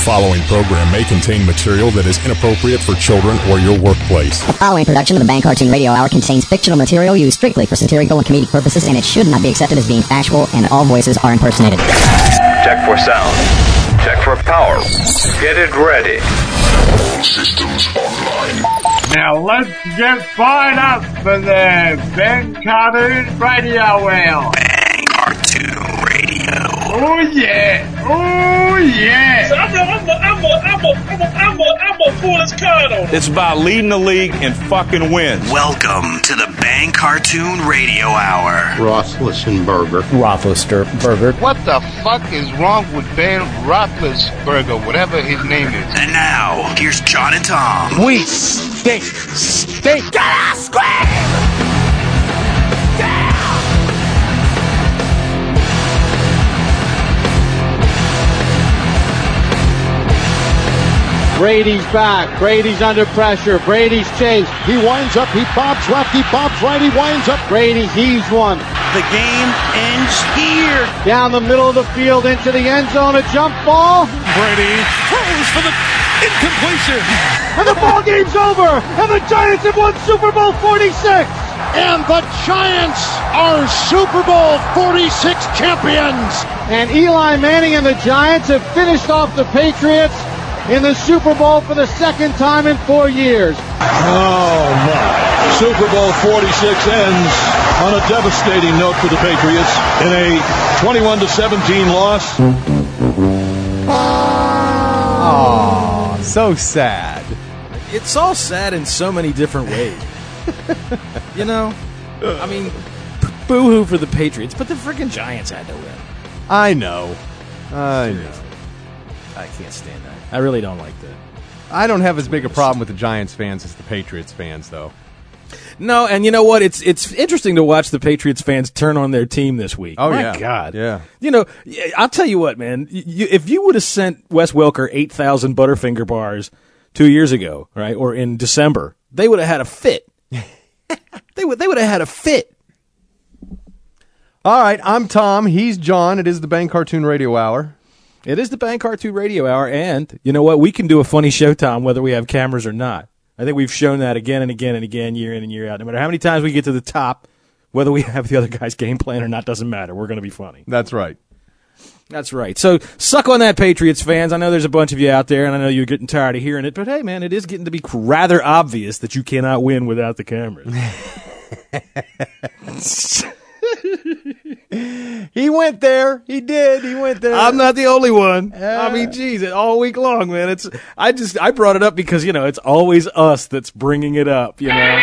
following program may contain material that is inappropriate for children or your workplace. The following production of the Bang Cartoon Radio Hour contains fictional material used strictly for satirical and comedic purposes, and it should not be accepted as being factual, and all voices are impersonated. Check for sound. Check for power. Get it ready. Systems online. Now let's get fired up for the Bang Cartoon Radio Hour. Bang Cartoon Radio. Oh yeah! Oh yeah! So I'm gonna pull this card on it. It's about leading the league and fucking wins. Welcome to the Bang Cartoon Radio Hour. Roethlisberger. What the fuck is wrong with Ben Roethlisberger, whatever his name is? And now, here's John and Tom. We stink. Get out, scream! Brady's back. Brady's under pressure. Brady's chased. He winds up. He bobs left. He bobs right. He winds up. Brady heaves one. The game ends here. Down the middle of the field into the end zone. A jump ball. Brady throws for the incompletion. And the ball game's over. And the Giants have won Super Bowl 46. And the Giants are Super Bowl 46 champions. And Eli Manning and the Giants have finished off the Patriots in the Super Bowl for the second time in 4 years. Oh, my. Super Bowl 46 ends on a devastating note for the Patriots in a 21-17 loss. Oh, so sad. It's all sad in so many different ways. You know? I mean, boo-hoo for the Patriots, but the freaking Giants had to win. I know. I can't stand that. I really don't like that. I don't have as big a problem with the Giants fans as the Patriots fans, though. No, and you know what? It's interesting to watch the Patriots fans turn on their team this week. Oh, My God. Yeah. You know, I'll tell you what, man. If you would have sent Wes Welker 8,000 Butterfinger bars 2 years ago, right, or in December, they would have had a fit. They would have had a fit. All right, I'm Tom. He's John. It is the Bang Cartoon Radio Hour. It is the Bang Cartoon Radio Hour, and you know what? We can do a funny show, Tom, whether we have cameras or not. I think we've shown that again and again and again, year in and year out. No matter how many times we get to the top, whether we have the other guy's game plan or not doesn't matter. We're going to be funny. That's right. That's right. So suck on that, Patriots fans. I know there's a bunch of you out there, and I know you're getting tired of hearing it, but hey, man, it is getting to be rather obvious that you cannot win without the cameras. He went there. He did. He went there. I'm not the only one. I mean, geez, all week long, man. I brought it up because, you know, it's always us that's bringing it up, you know.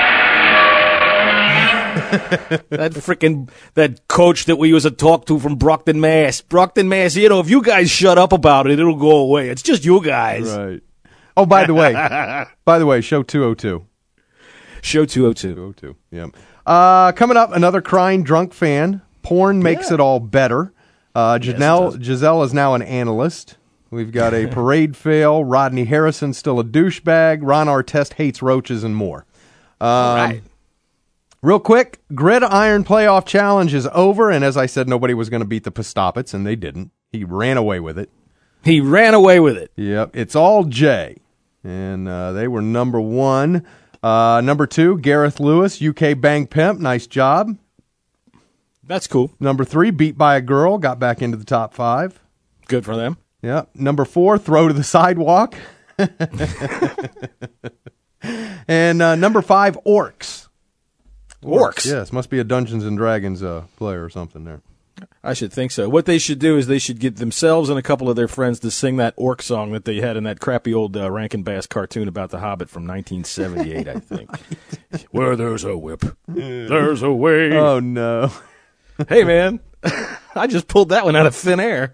that coach that we used to talk to from Brockton, Mass. Brockton, Mass, you know, if you guys shut up about it, it'll go away. It's just you guys. Right. Oh, by the way, show 202. Show 202. 202, yeah. Coming up, another crying drunk fan. Porn makes it all better. Giselle is now an analyst. We've got a parade fail. Rodney Harrison still a douchebag. Ron Artest hates roaches and more. All right. Real quick, Gridiron Playoff Challenge is over, and as I said, nobody was going to beat the Pistopits, and they didn't. He ran away with it. Yep, it's all Jay, and they were number one. Number two, Gareth Lewis, UK Bang Pimp, nice job. That's cool. Number three, Beat by a Girl, got back into the top 5. Good for them. Yeah. Number 4, Throw to the Sidewalk. And number 5, Orcs. Orcs? Yes, must be a Dungeons & Dragons player or something there. I should think so. What they should do is they should get themselves and a couple of their friends to sing that orc song that they had in that crappy old Rankin Bass cartoon about the Hobbit from 1978, I think. Where there's a whip, there's a way. Oh, no. Hey, man, I just pulled that one out of thin air.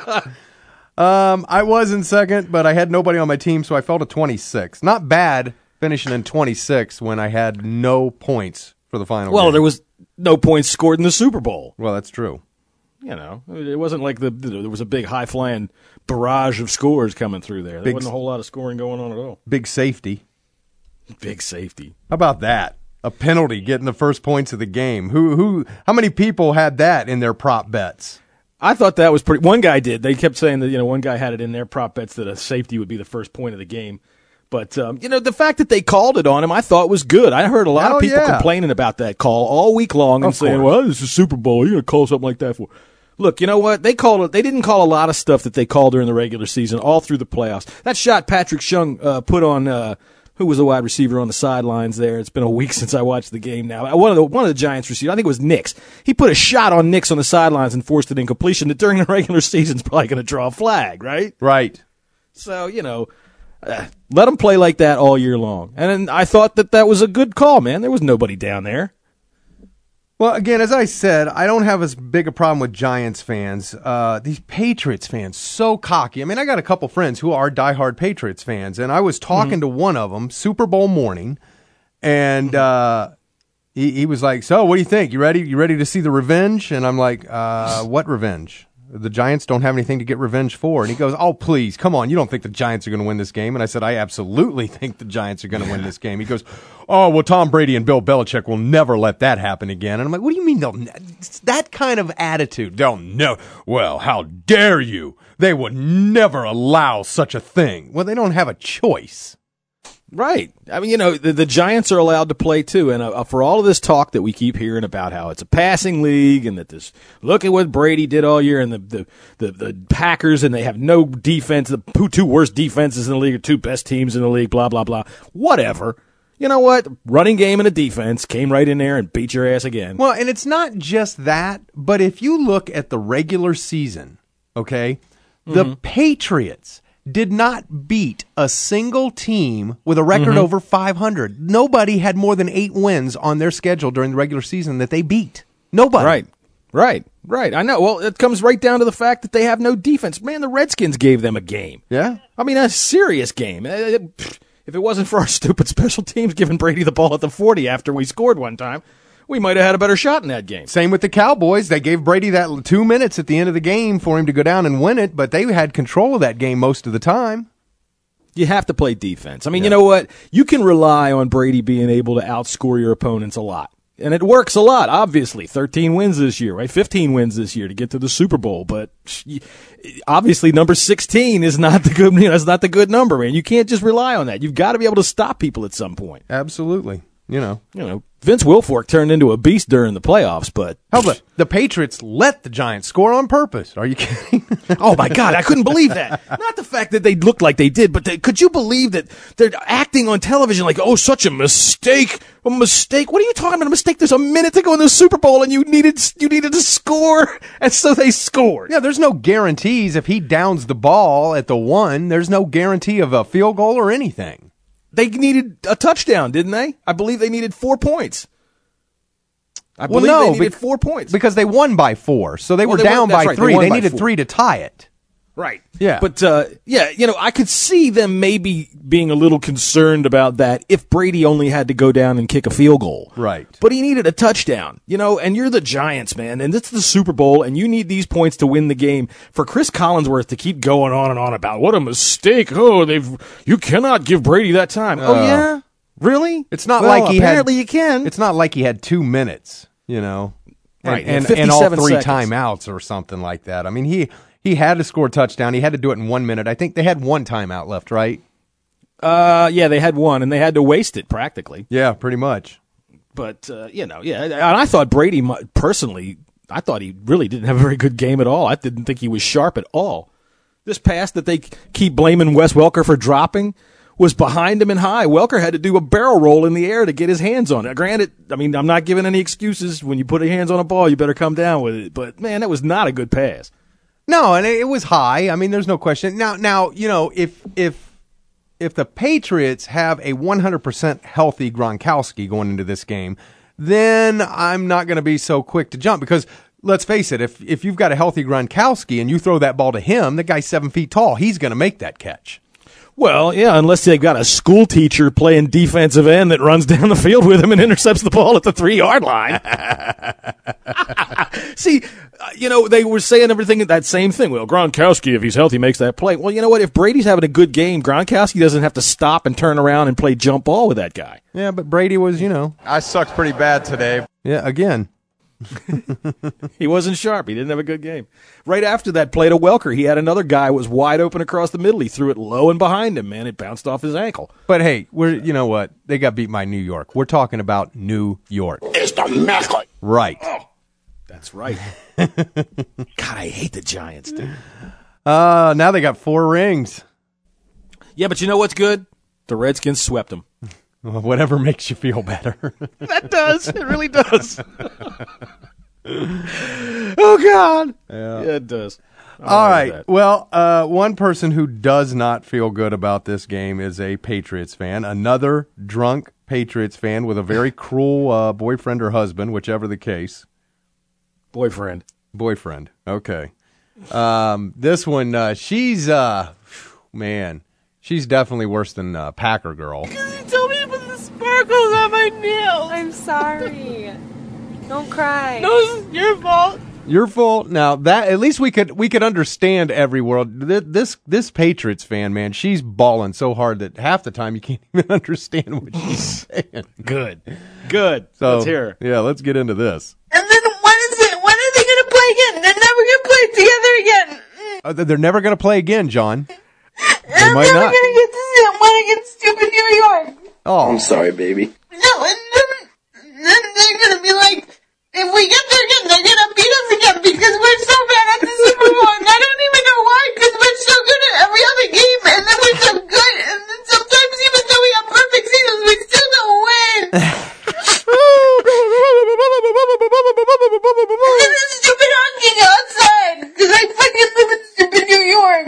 I was in second, but I had nobody on my team, so I fell to 26. Not bad finishing in 26 when I had no points for the final game. There was no points scored in the Super Bowl. Well, that's true. You know, it wasn't like there was a big high-flying barrage of scores coming through there. There wasn't a whole lot of scoring going on at all. Big safety. Big safety. How about that? A penalty getting the first points of the game. How many people had that in their prop bets? I thought that was pretty. One guy did. They kept saying that, one guy had it in their prop bets that a safety would be the first point of the game. But, the fact that they called it on him, I thought was good. I heard a lot of people complaining about that call all week long and saying, well, this is Super Bowl. You're going to call something like that for. Look, you know what? They didn't call a lot of stuff that they called during the regular season all through the playoffs. That shot Patrick Chung put on, who was the wide receiver on the sidelines there? It's been a week since I watched the game now. One of the Giants receivers, I think it was Nix. He put a shot on Nix on the sidelines and forced an incompletion that during the regular season is probably going to draw a flag, right? Right. So, let them play like that all year long. And I thought that was a good call, man. There was nobody down there. Well, again, as I said, I don't have as big a problem with Giants fans. These Patriots fans, so cocky. I mean, I got a couple friends who are diehard Patriots fans, and I was talking to one of them Super Bowl morning, and he was like, "So, what do you think? You ready? You ready to see the revenge?" And I'm like, "What revenge? The Giants don't have anything to get revenge for." And he goes, "Oh, please, come on. You don't think the Giants are going to win this game?" And I said, "I absolutely think the Giants are going to win this game." He goes, "Oh, well, Tom Brady and Bill Belichick will never let that happen again." And I'm like, "What do you mean that kind of attitude? They'll never. Well, how dare you? They would never allow such a thing." Well, they don't have a choice. Right. I mean, the Giants are allowed to play too. And for all of this talk that we keep hearing about how it's a passing league and that look at what Brady did all year and the Packers and they have no defense, the two worst defenses in the league are two best teams in the league, blah, blah, blah. Whatever. You know what? Running game and a defense came right in there and beat your ass again. Well, and it's not just that, but if you look at the regular season, okay, the Patriots did not beat a single team with a record over 500. Nobody had more than 8 wins on their schedule during the regular season that they beat. Nobody. Right. I know. Well, it comes right down to the fact that they have no defense. Man, the Redskins gave them a game. Yeah. I mean, a serious game. If it wasn't for our stupid special teams giving Brady the ball at the 40 after we scored one time, we might have had a better shot in that game. Same with the Cowboys. They gave Brady that 2 minutes at the end of the game for him to go down and win it, but they had control of that game most of the time. You have to play defense. I mean, you know what? You can rely on Brady being able to outscore your opponents a lot. And it works a lot, obviously. 13 wins this year, right? 15 wins this year to get to the Super Bowl. But obviously, number 16 is not the good. That's not the good number, man. You can't just rely on that. You've got to be able to stop people at some point. Absolutely. Vince Wilfork turned into a beast during the playoffs, but how about the Patriots let the Giants score on purpose? Are you kidding? Oh my God, I couldn't believe that. Not the fact that they looked like they did, but could you believe that they're acting on television like, oh, such a mistake, a mistake? What are you talking about? A mistake? There's a minute to go in the Super Bowl, and you needed to score, and so they scored. Yeah, there's no guarantees if he downs the ball at the 1. There's no guarantee of a field goal or anything. They needed a touchdown, didn't they? I believe they needed 4 points. They needed 4 points. Because they won by 4, so they were down by 3. They needed 3 to tie it. Right. Yeah. But, I could see them maybe being a little concerned about that if Brady only had to go down and kick a field goal. Right. But he needed a touchdown, and you're the Giants, man, and it's the Super Bowl, and you need these points to win the game. For Chris Collinsworth to keep going on and on about what a mistake. Oh, you cannot give Brady that time. Oh, yeah? Really? It's not like apparently you can. It's not like he had 2 minutes, Right. And all 3 seconds. timeouts or something like that. I mean, he had to score a touchdown. He had to do it in 1 minute. I think they had 1 timeout left, right? Yeah, they had 1, and they had to waste it practically. Yeah, pretty much. But, and I thought Brady, personally, I thought he really didn't have a very good game at all. I didn't think he was sharp at all. This pass that they keep blaming Wes Welker for dropping was behind him and high. Welker had to do a barrel roll in the air to get his hands on it. Granted, I mean, I'm not giving any excuses. When you put your hands on a ball, you better come down with it. But, man, that was not a good pass. No, and it was high. I mean, there's no question. Now, if the Patriots have a 100% healthy Gronkowski going into this game, then I'm not going to be so quick to jump because let's face it, if you've got a healthy Gronkowski and you throw that ball to him, the guy's 7 feet tall. He's going to make that catch. Well, yeah, unless they've got a school teacher playing defensive end that runs down the field with him and intercepts the ball at the 3-yard line. See, they were saying everything, that same thing. Well, Gronkowski, if he's healthy, makes that play. Well, you know what? If Brady's having a good game, Gronkowski doesn't have to stop and turn around and play jump ball with that guy. Yeah, but Brady was, I sucked pretty bad today. Yeah, again. He wasn't sharp. He didn't have a good game. Right after that play to Welker, he had another guy who was wide open across the middle. He threw it low and behind him, man. It bounced off his ankle. But hey, you know what? They got beat by New York. We're talking about New York. It's the Mecca. Right. Oh, that's right. God, I hate the Giants, dude. Now they got 4 rings. Yeah, but you know what's good? The Redskins swept them. Well, whatever makes you feel better. That does. It really does. Oh, God. Yeah, it does. All right. Well, one person who does not feel good about this game is a Patriots fan. Another drunk Patriots fan with a very cruel boyfriend or husband, whichever the case. Boyfriend. Okay. This one, she's, man, she's definitely worse than Packer Girl. You told me to put the sparkles on my nails. I'm sorry. Don't cry. No, it's your fault. Your fault. Now that at least we could understand every word. This Patriots fan, man, she's bawling so hard that half the time you can't even understand what she's saying. Good. So, let's hear her. Yeah, let's get into this. And then when are they going to play again? They're never going to play together again. They're never going to play again, John. I'm never going to get to see them when against stupid New York. Oh, I'm sorry, baby. No, and then they're going to be like, if we get there again, they're going to beat us again because we're so bad at the Super Bowl. And I don't even know why, because we're so good at every other game, and then we're so good, and then sometimes even though we have perfect seasons, we still don't win. And then there's stupid honking outside, because I fucking live in stupid New York.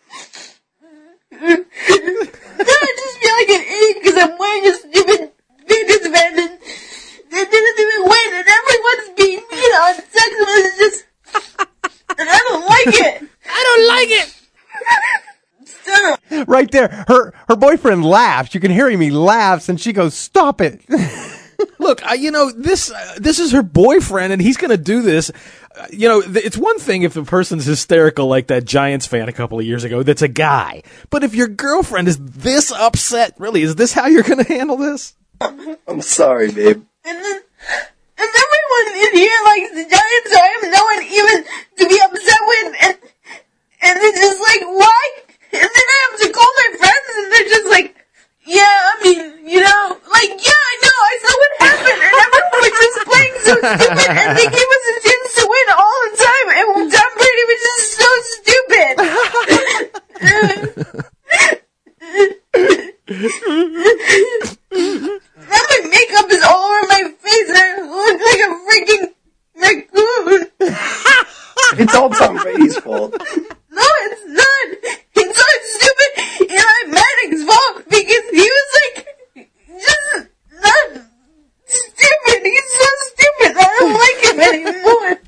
Then I just feel like an idiot because I'm wearing a stupid Patriots band and they didn't even win and everyone's being mean on text messages and I don't like it. Stop. right there, her boyfriend laughs. You can hear him. He laughs, and she goes, "Stop it." Look, this is her boyfriend, and he's going to do this. It's one thing if the person's hysterical like that Giants fan a couple of years ago that's a guy. But if your girlfriend is this upset, really, is this how you're going to handle this? I'm sorry, babe. And everyone in here likes the Giants, so I have no one even to be upset with. And it's just like, why? And then I have to call my friends, and they're just like, yeah, I mean, like, yeah, I know, I saw what happened, and everyone was just playing so stupid, and they gave us a chance to win all the time, and Tom Brady was just so stupid. Now my makeup is all over my face, and I look like a freaking raccoon. It's all Tom Brady's fault. No, it's not. It's so stupid Eli Manning's fault because he was like just not stupid. He's so stupid. I don't like him anymore.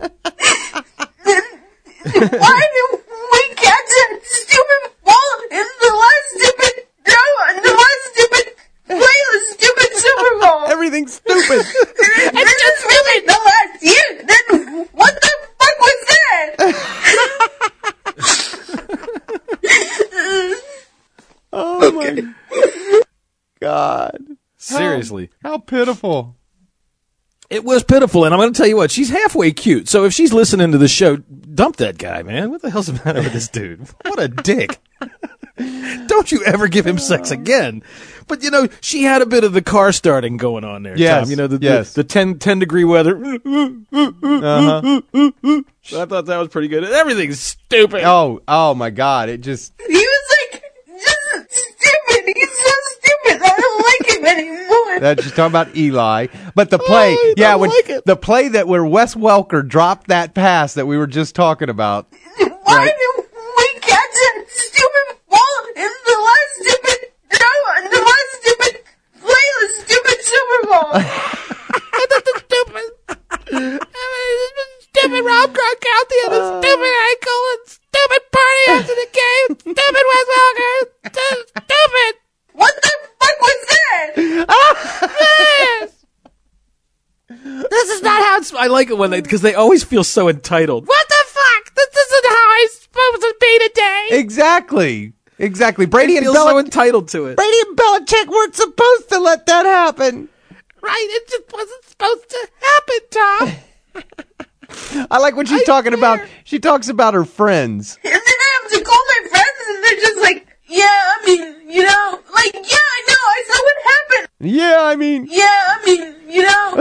Why do we catch a stupid ball in the last stupid throw and the last stupid play of the stupid Super Bowl? Everything's stupid. It's just stupid the last year. Then what the fuck was that? Oh my God. Seriously. How pitiful. It was pitiful, and I'm going to tell you what, she's halfway cute. So if she's listening to the show, dump that guy, man. What the hell's the matter with this dude? What a dick. Don't you ever give him sex again. But, she had a bit of the car starting going on there, yes, Tom. the 10-degree weather. Uh-huh. So I thought that was pretty good. Everything's stupid. Oh my God. It just... He was like, just stupid. He's so stupid. I don't like him anymore. That's just talking about Eli. But the play, the play where Wes Welker dropped that pass that we were just talking about. Why do we catch a stupid ball in the last stupid throw and the last stupid play of the stupid Super Bowl? That's stupid. Stupid Rob Gronkowski on a stupid ankle and stupid party after the game. Stupid Wes Welker. Stupid. What the fuck was that? Yes. This is not how it's... I like it when because they always feel so entitled. What the fuck? This isn't how I'm supposed to be today. Exactly. Brady and Belichick so entitled to it. Brady and Belichick weren't supposed to let that happen. Right, it just wasn't supposed to happen, Tom. I like when she's talking about. She talks about her friends. And then I have to call my friends, and they're just like, yeah, I mean, you know, like, yeah, I know, I saw what happened. Yeah, I mean. Yeah, I mean, you know.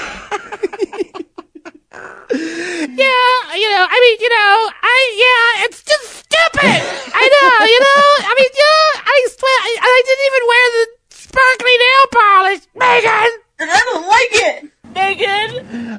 Yeah, you know, I mean, you know, yeah, it's just stupid. I know, you know, I mean, yeah, I swear, I didn't even wear the sparkly nail polish, Megan. And I don't like it, Megan.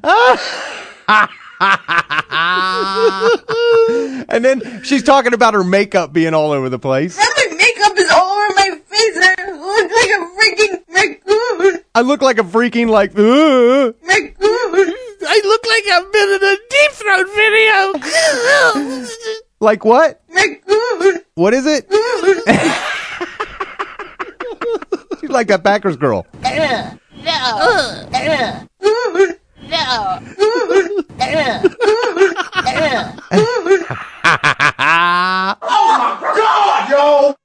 And then she's talking about her makeup being all over the place. Now my makeup is all over my face, and I look like a freaking raccoon. I look like a freaking, like, raccoon. I look like I've been in a Deep Throat video. Like what? Raccoon. What is it? She's like that Packers girl. No. Oh my God, yo!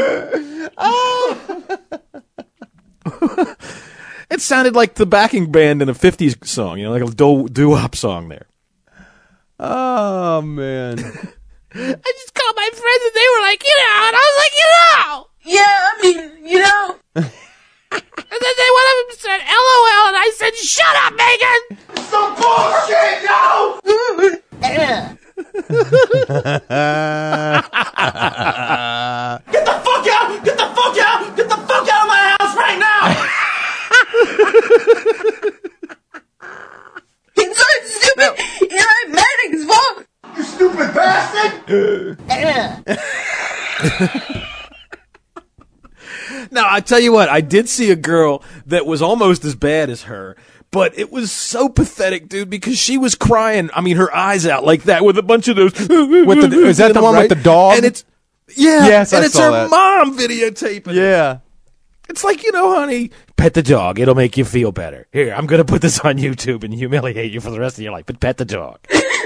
It sounded like the backing band in a 50s song, you know, like a doo-wop song there. Oh, man. I just called my friends and they were like, you know, and I was like, you know. Yeah, I mean, you know. And then one of them said, LOL, and I said, shut up, Megan. Some bullshit, yo! Get the fuck out! Get the fuck out! Get the fuck out of my house right now! It's so stupid! Eli Manning's fault! You stupid bastard! Now, I tell you what, I did see a girl that was almost as bad as her, but it was so pathetic, dude, because she was crying, I mean, her eyes out like that with a bunch of those... Is that the one with the dog? And it's... Yeah, yes, and I it's saw her that. mom videotaping. Yeah. It's like, you know, honey, pet the dog. It'll make you feel better. Here, I'm going to put this on YouTube and humiliate you for the rest of your life, but pet the dog.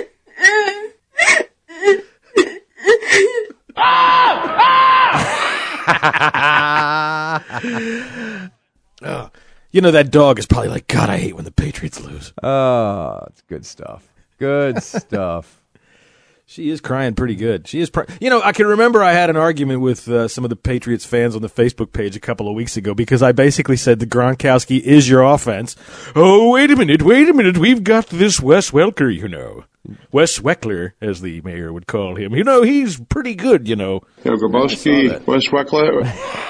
You know, that dog is probably like, God, I hate when the Patriots lose. Oh, it's good stuff. Good stuff. She is crying pretty good. She is, you know, I can remember I had an argument with some of the Patriots fans on the Facebook page a couple of weeks ago because I basically said the Gronkowski is your offense. Oh, wait a minute. We've got this Wes Welker, you know. Wes Weckler, as the mayor would call him. You know, he's pretty good, you know. Yo, Grabowski, Wes Weckler.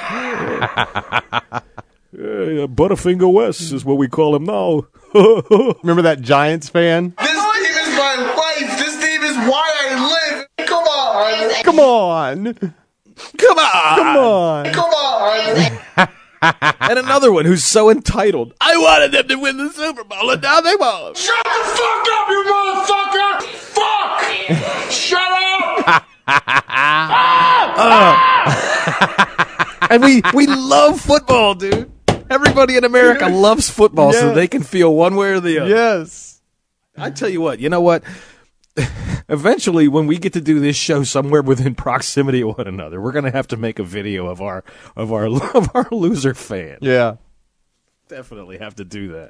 Butterfinger Wes is what we call him now. Remember that Giants fan? This team is my life. This team is why I live. Come on. Come on. Come on. Come on. Come on. And another one who's so entitled. I wanted them to win the Super Bowl, and now they won't. Shut the fuck up, you motherfucker! Fuck! Shut up! And we love football, dude. Everybody in America loves football, so they can feel one way or the other. Yes. I tell you what, eventually, when we get to do this show somewhere within proximity of one another, we're going to have to make a video of our loser fan. Yeah. Definitely have to do that.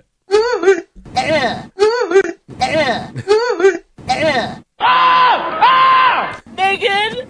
Megan!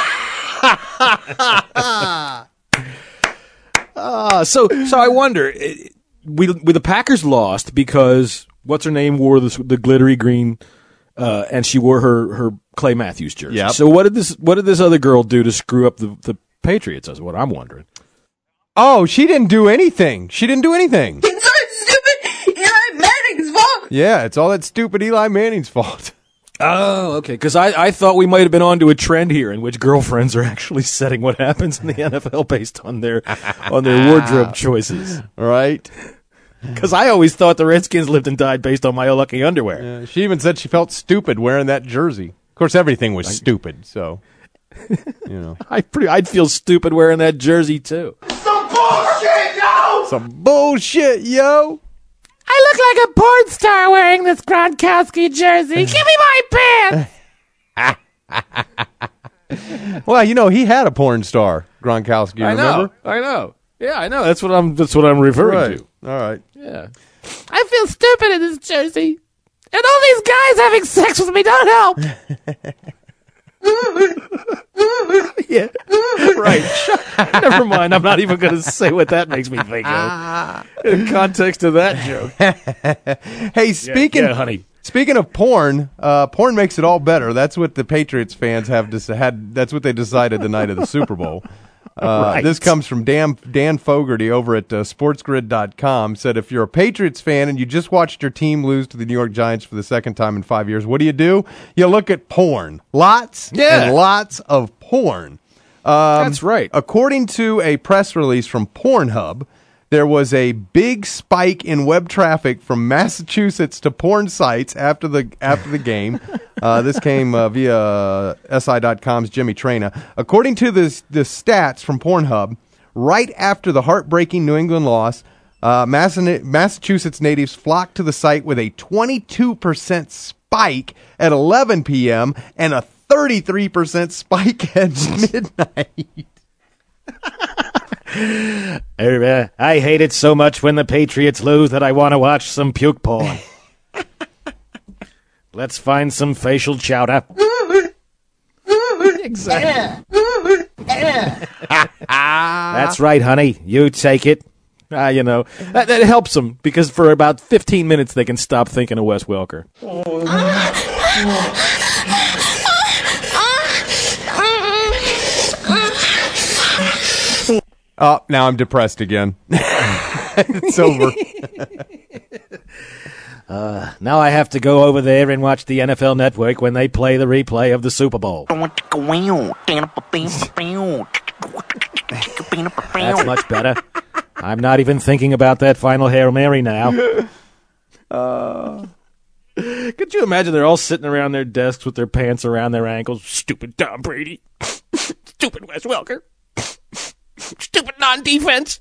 So I wonder, the Packers lost because what's her name wore the glittery green, and she wore her Clay Matthews jersey. Yep. So what did this other girl do to screw up the Patriots? Is what I'm wondering. Oh, she didn't do anything. It's so stupid! Eli Manning's fault! Yeah, it's all that stupid Eli Manning's fault. Oh, okay. Because I thought we might have been onto a trend here in which girlfriends are actually setting what happens in the NFL based on their wardrobe choices. Right. Because I always thought the Redskins lived and died based on my lucky underwear. Yeah, she even said she felt stupid wearing that jersey. Of course, everything was stupid, so, you know. I'd feel stupid wearing that jersey, too. Some bullshit, yo! Some bullshit, yo! I look like a porn star wearing this Gronkowski jersey. Give me my pants! Well, you know, he had a porn star, Gronkowski, remember? I know. Yeah, I know. That's what I'm referring to. All right. Yeah. I feel stupid in this jersey. And all these guys having sex with me don't help. Yeah, right. Never mind. I'm not even going to say what that makes me think of in context of that joke. Hey, speaking, honey. Speaking of porn, porn makes it all better. That's what the Patriots fans have had. That's what they decided the night of the Super Bowl. Right. This comes from Dan Fogarty over at sportsgrid.com. Said, if you're a Patriots fan and you just watched your team lose to the New York Giants for the second time in 5 years, what do? You look at porn. Lots and lots of porn. That's right. According to a press release from Pornhub, there was a big spike in web traffic from Massachusetts to porn sites after the game. This came via SI.com's Jimmy Traina. According to the stats from Pornhub, right after the heartbreaking New England loss, Massachusetts natives flocked to the site with a 22% spike at 11 p.m. and a 33% spike at midnight. I hate it so much when the Patriots lose that I want to watch some puke porn. Let's find some facial chowder. Exactly. That's right, honey. You take it. That helps them because for about 15 minutes they can stop thinking of Wes Welker. Oh, now I'm depressed again. It's over. Now I have to go over there and watch the NFL Network when they play the replay of the Super Bowl. That's much better. I'm not even thinking about that final Hail Mary now. Could you imagine they're all sitting around their desks with their pants around their ankles? Stupid Tom Brady. Stupid Wes Welker. Stupid non-defense.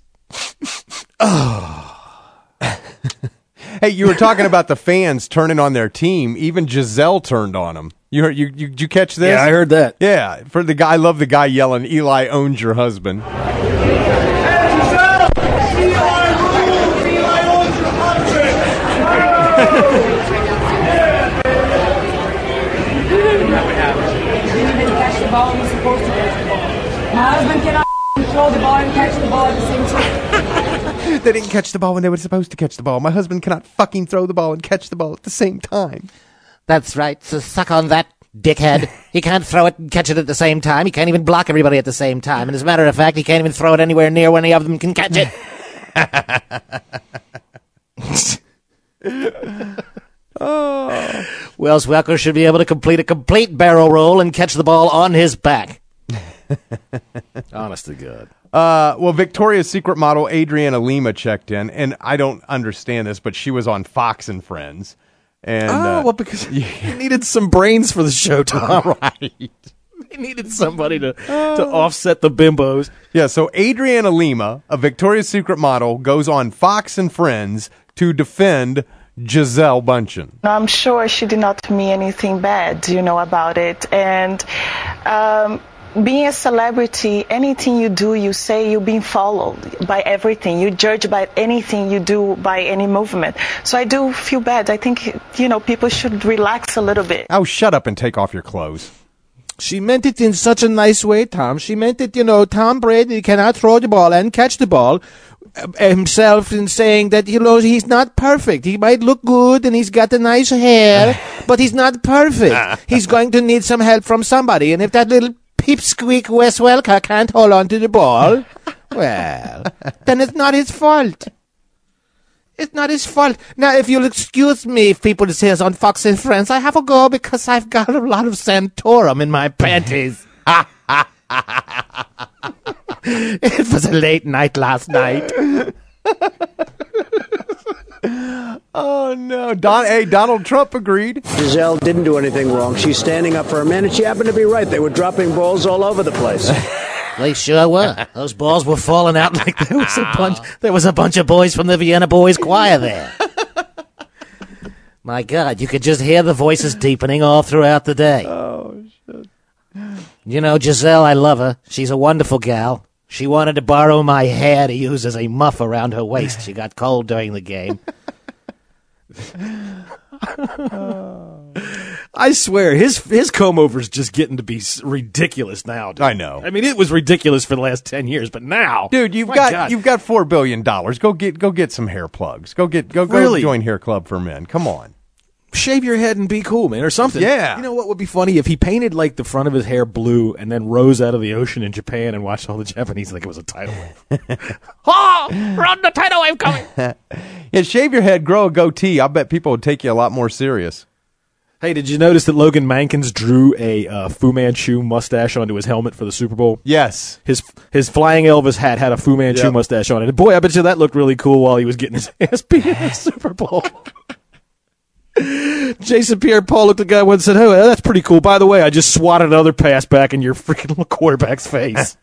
Hey, you were talking about the fans turning on their team. Even Giselle turned on them. Did you catch this? Yeah, I heard that. Yeah, for the guy, I love the guy yelling, "Eli owns your husband." My husband cannot throw the ball and catch the ball at the same time. They didn't catch the ball when they were supposed to catch the ball. My husband cannot fucking throw the ball and catch the ball at the same time. That's right. So suck on that, dickhead. He can't throw it and catch it at the same time. He can't even block everybody at the same time. And as a matter of fact, he can't even throw it anywhere near where any of them can catch it. Wes Welker should be able to complete a complete barrel roll and catch the ball on his back. Honest to God. Well, Victoria's Secret model Adriana Lima checked in, and I don't understand this, but she was on Fox and Friends. And, because he needed some brains for the show, Tom. Right. He needed somebody to offset the bimbos. Yeah, so Adriana Lima, a Victoria's Secret model, goes on Fox and Friends to defend Gisele Bündchen. I'm sure she did not mean anything bad, about it. And being a celebrity, anything you do, you say, you're being followed by everything. You judge by anything you do, by any movement. So I do feel bad. I think, people should relax a little bit. Oh, shut up and take off your clothes. She meant it in such a nice way, Tom. She meant it, Tom Brady cannot throw the ball and catch the ball himself, in saying that, he's not perfect. He might look good and he's got the nice hair, but he's not perfect. He's going to need some help from somebody. And if that little pipsqueak Wes Welker can't hold on to the ball, well, then it's not his fault. It's not his fault. Now, if you'll excuse me, if people say on Fox and Friends, I have to go because I've got a lot of Santorum in my panties. It was a late night last night. Oh, no. Donald Trump agreed. Gisele didn't do anything wrong. She's standing up for her man, and she happened to be right. They were dropping balls all over the place. They sure were. Those balls were falling out like there was a bunch of boys from the Vienna Boys Choir there. My God, you could just hear the voices deepening all throughout the day. Oh, shit. Gisele, I love her. She's a wonderful gal. She wanted to borrow my hair to use as a muff around her waist. She got cold during the game. I swear, his comb-over's just getting to be ridiculous now. Dude. I know. I mean, it was ridiculous for the last 10 years, but now, dude, you've got $4 billion. Go get some hair plugs. Go join Hair Club for Men. Come on. Shave your head and be cool, man, or something. Yeah. You know what would be funny? If he painted, like, the front of his hair blue and then rose out of the ocean in Japan and watched all the Japanese like it was a tidal wave. Run the tidal wave coming! Yeah, shave your head, grow a goatee. I bet people would take you a lot more serious. Hey, did you notice that Logan Mankins drew a Fu Manchu mustache onto his helmet for the Super Bowl? Yes. His Flying Elvis hat had a Fu Manchu mustache on it. And boy, I bet you that looked really cool while he was getting his ass beat in the Super Bowl. Jason Pierre-Paul looked at the guy once and said, "Oh, that's pretty cool. By the way, I just swatted another pass back in your freaking quarterback's face."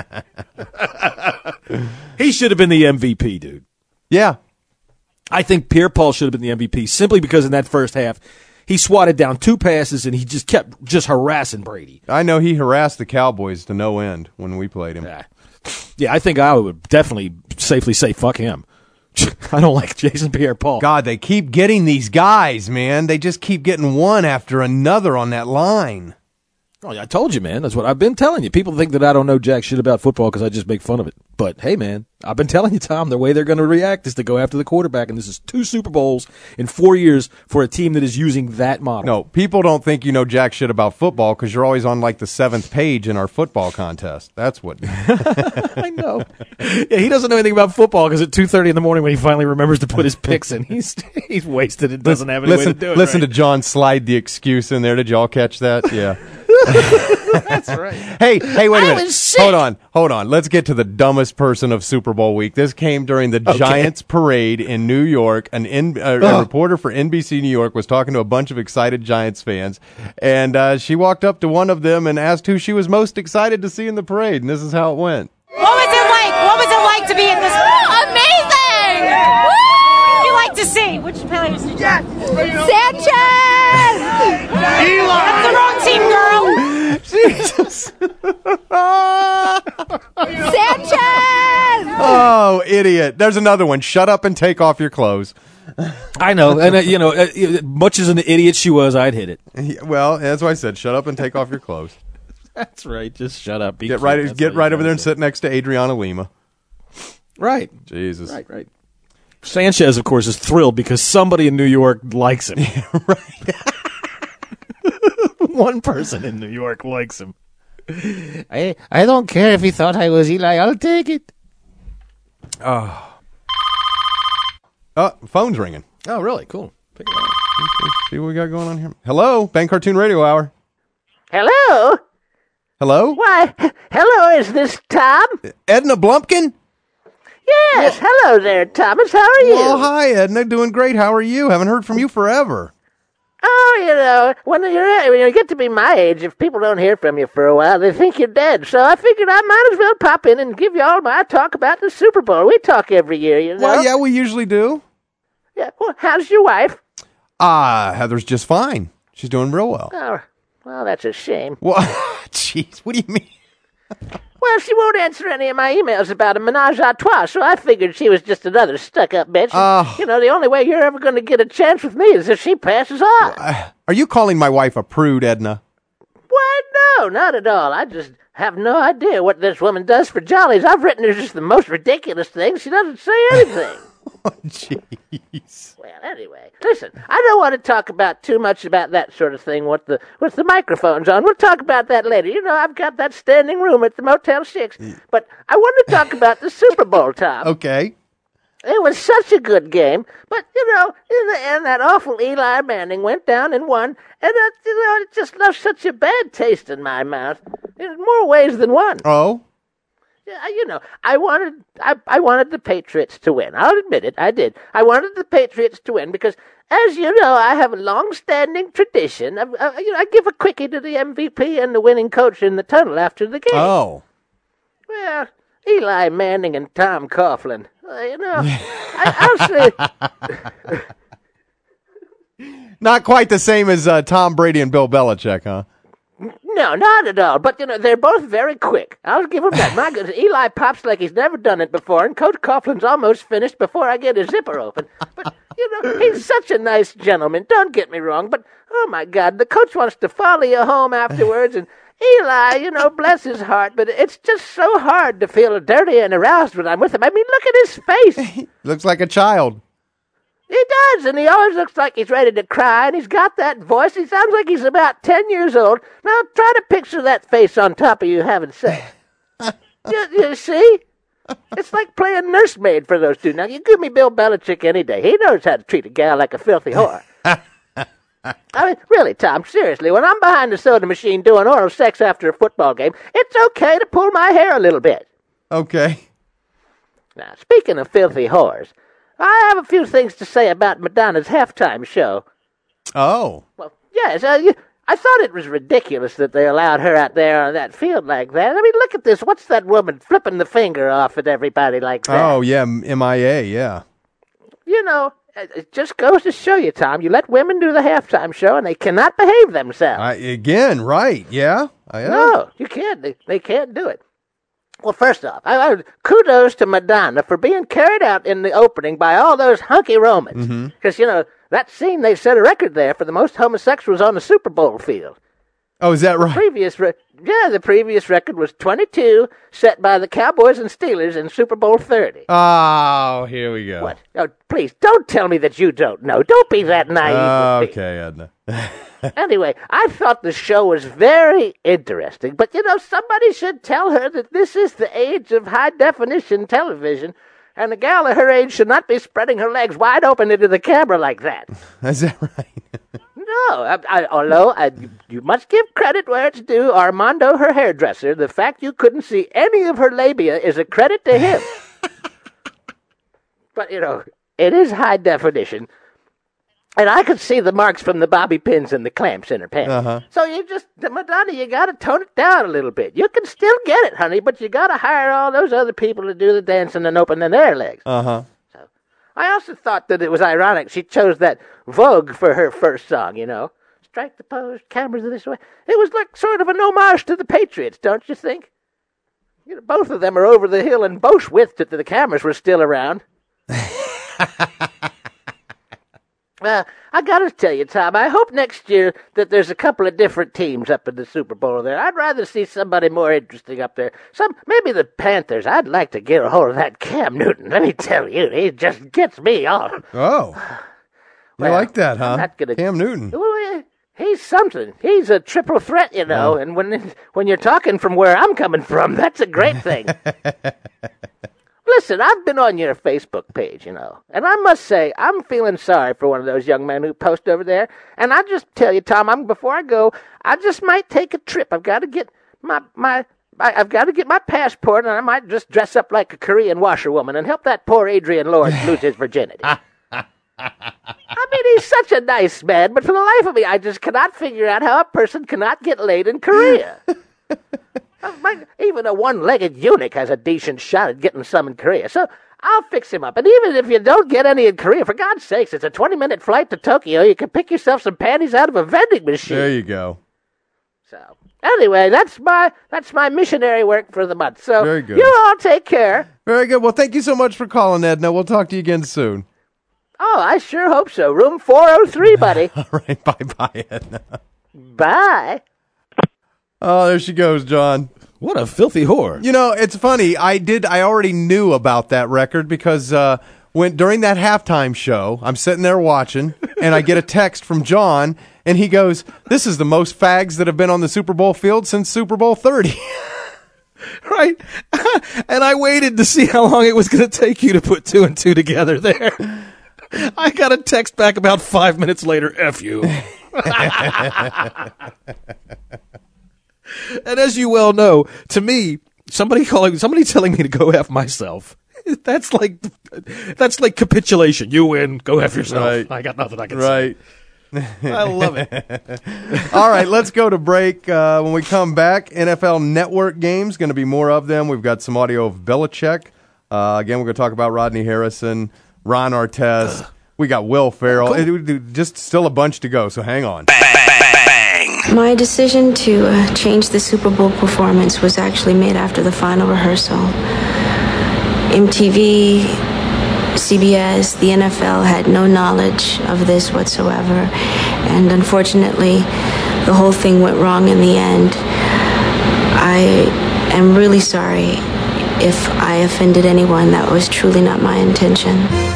He should have been the MVP, dude. Yeah. I think Pierre-Paul should have been the MVP simply because in that first half, he swatted down 2 passes and he just kept harassing Brady. I know he harassed the Cowboys to no end when we played him. Yeah, I think I would definitely safely say fuck him. I don't like Jason Pierre-Paul. God, they keep getting these guys, man. They just keep getting one after another on that line. Oh, I told you, man. That's what I've been telling you. People think that I don't know jack shit about football because I just make fun of it. But, hey, man, I've been telling you, Tom, the way they're going to react is to go after the quarterback, and this is 2 Super Bowls in 4 years for a team that is using that model. No, people don't think you know jack shit about football because you're always on, like, the 7th page in our football contest. That's what. I know. Yeah, he doesn't know anything about football because at 2:30 in the morning when he finally remembers to put his picks in, he's wasted and doesn't have any way to do it. Listen right. to John slide the excuse in there. Did y'all catch that? Yeah. That's right. Hey, wait a minute. Hold on. Let's get to the dumbest person of Super Bowl week. This came during the Giants parade in New York. A reporter for NBC New York was talking to a bunch of excited Giants fans, and she walked up to one of them and asked who she was most excited to see in the parade, and this is how it went. What was it like? What was it like to be in this? Amazing! Woo! What did you like to see? Which players did you? Sanchez! Eli! That's the wrong team, girl! Jesus! Sanchez! Oh, idiot. There's another one. Shut up and take off your clothes. I know. And, much as an idiot she was, I'd hit it. Well, that's why I said shut up and take off your clothes. That's right. Just shut up. Get right over there and sit next to Adriana Lima. Right. Jesus. Right. Sanchez, of course, is thrilled because somebody in New York likes him. Yeah, right. One person in New York likes him. I don't care if he thought I was Eli. I'll take it. Oh, phone's ringing. Oh, really? Cool. Pick it up. Let's see what we got going on here. Hello, Bang Cartoon Radio Hour. Hello? Hello? Why, hello, is this Tom? Edna Blumpkin? Yes, hello there, Thomas. How are you? Well, hi, Edna. Doing great. How are you? Haven't heard from you forever. Oh, when you get to be my age, if people don't hear from you for a while, they think you're dead. So I figured I might as well pop in and give you all my talk about the Super Bowl. We talk every year, you know. Well, yeah, we usually do. Yeah. Well, how's your wife? Heather's just fine. She's doing real well. Oh, well, that's a shame. Well, jeez, what do you mean? Well, she won't answer any of my emails about a menage a trois, so I figured she was just another stuck-up bitch. The only way you're ever going to get a chance with me is if she passes on. Are you calling my wife a prude, Edna? Why, no, not at all. I just have no idea what this woman does for jollies. I've written her just the most ridiculous things. She doesn't say anything. Oh, jeez. Well, anyway, listen, I don't want to talk about too much about that sort of thing with the microphones on. We'll talk about that later. You know, I've got that standing room at the Motel 6. But I want to talk about the Super Bowl, Tom. Okay. It was such a good game. But, in the end, that awful Eli Manning went down and won. And, it just left such a bad taste in my mouth in more ways than one. Oh? I wanted the Patriots to win. I'll admit it, I did. I wanted the Patriots to win because, as you know, I have a long-standing tradition. I give a quickie to the MVP and the winning coach in the tunnel after the game. Oh. Well, Eli Manning and Tom Coughlin. I'll say... Not quite the same as Tom Brady and Bill Belichick, huh? No, not at all. But, they're both very quick. I'll give them that. My goodness, Eli pops like he's never done it before, and Coach Coughlin's almost finished before I get his zipper open. But, he's such a nice gentleman. Don't get me wrong. But, oh, my God, the coach wants to follow you home afterwards, and Eli, bless his heart, but it's just so hard to feel dirty and aroused when I'm with him. I mean, look at his face. Looks like a child. He does, and he always looks like he's ready to cry, and he's got that voice. He sounds like he's about 10 years old. Now, try to picture that face on top of you having sex. you see? It's like playing nursemaid for those two. Now, you give me Bill Belichick any day. He knows how to treat a gal like a filthy whore. I mean, really, Tom, seriously, when I'm behind the soda machine doing oral sex after a football game, it's okay to pull my hair a little bit. Okay. Now, speaking of filthy whores, I have a few things to say about Madonna's halftime show. Oh. Well, yes, I thought it was ridiculous that they allowed her out there on that field like that. I mean, look at this. What's that woman flipping the finger off at everybody like that? Oh, yeah, MIA, yeah. It just goes to show you, Tom, you let women do the halftime show and they cannot behave themselves. Again, right, yeah. No, you can't. They can't do it. Well, first off, kudos to Madonna for being carried out in the opening by all those hunky Romans. Because, that scene, they set a record there for the most homosexuals on the Super Bowl field. Oh, is that right? The previous record was 22, set by the Cowboys and Steelers in Super Bowl 30. Oh, here we go. What? Oh, please, don't tell me that you don't know. Don't be that naive. Okay, Edna. Anyway, I thought the show was very interesting, but, somebody should tell her that this is the age of high-definition television, and a gal of her age should not be spreading her legs wide open into the camera like that. Is that right? No, although you must give credit where it's due, Armando, her hairdresser, the fact you couldn't see any of her labia is a credit to him. But, it is high definition. And I could see the marks from the bobby pins and the clamps in her pants. So Madonna, you got to tone it down a little bit. You can still get it, honey, but you got to hire all those other people to do the dancing and opening their legs. I also thought that it was ironic she chose that Vogue for her first song, Strike the pose, cameras this way. It was like sort of an homage to the Patriots, don't you think? Both of them are over the hill and both wished that the cameras were still around. I gotta tell you, Tom, I hope next year that there's a couple of different teams up in the Super Bowl there. I'd rather see somebody more interesting up there. Maybe the Panthers. I'd like to get a hold of that Cam Newton. Let me tell you, he just gets me off. Oh. You like that, huh? Cam Newton. Well, he's something. He's a triple threat, and when you're talking from where I'm coming from, that's a great thing. Listen, I've been on your Facebook page, and I must say, I'm feeling sorry for one of those young men who post over there. And I just tell you, Tom, before I go, I just might take a trip. I've got to get my passport, and I might just dress up like a Korean washerwoman and help that poor Adrian Lord lose his virginity. I mean, he's such a nice man, but for the life of me, I just cannot figure out how a person cannot get laid in Korea. Even a one-legged eunuch has a decent shot at getting some in Korea. So I'll fix him up. And even if you don't get any in Korea, for God's sakes, it's a 20-minute flight to Tokyo. You can pick yourself some panties out of a vending machine. There you go. So anyway, that's my missionary work for the month. So very good. You all take care. Very good. Well, thank you so much for calling, Edna. We'll talk to you again soon. Oh, I sure hope so. Room 403, buddy. All right. Bye-bye, Edna. Bye. Oh, there she goes, John. What a filthy whore. It's funny. I already knew about that record because during that halftime show, I'm sitting there watching, and I get a text from John, and he goes, "This is the most fags that have been on the Super Bowl field since Super Bowl 30. Right? And I waited to see how long it was going to take you to put two and two together there. I got a text back about 5 minutes later, F you. And as you well know, to me, somebody telling me to go F myself, that's like capitulation. You win, go F yourself. Right. I got nothing I can say. I love it. All right, let's go to break. When we come back, NFL Network games, going to be more of them. We've got some audio of Belichick. Again, we're going to talk about Rodney Harrison, Ron Artest. We got Will Ferrell. Just still a bunch to go, so hang on. Bang, bang, bang. My decision to change the Super Bowl performance was actually made after the final rehearsal. MTV, CBS, the NFL had no knowledge of this whatsoever, and unfortunately, the whole thing went wrong in the end. I am really sorry if I offended anyone. That was truly not my intention.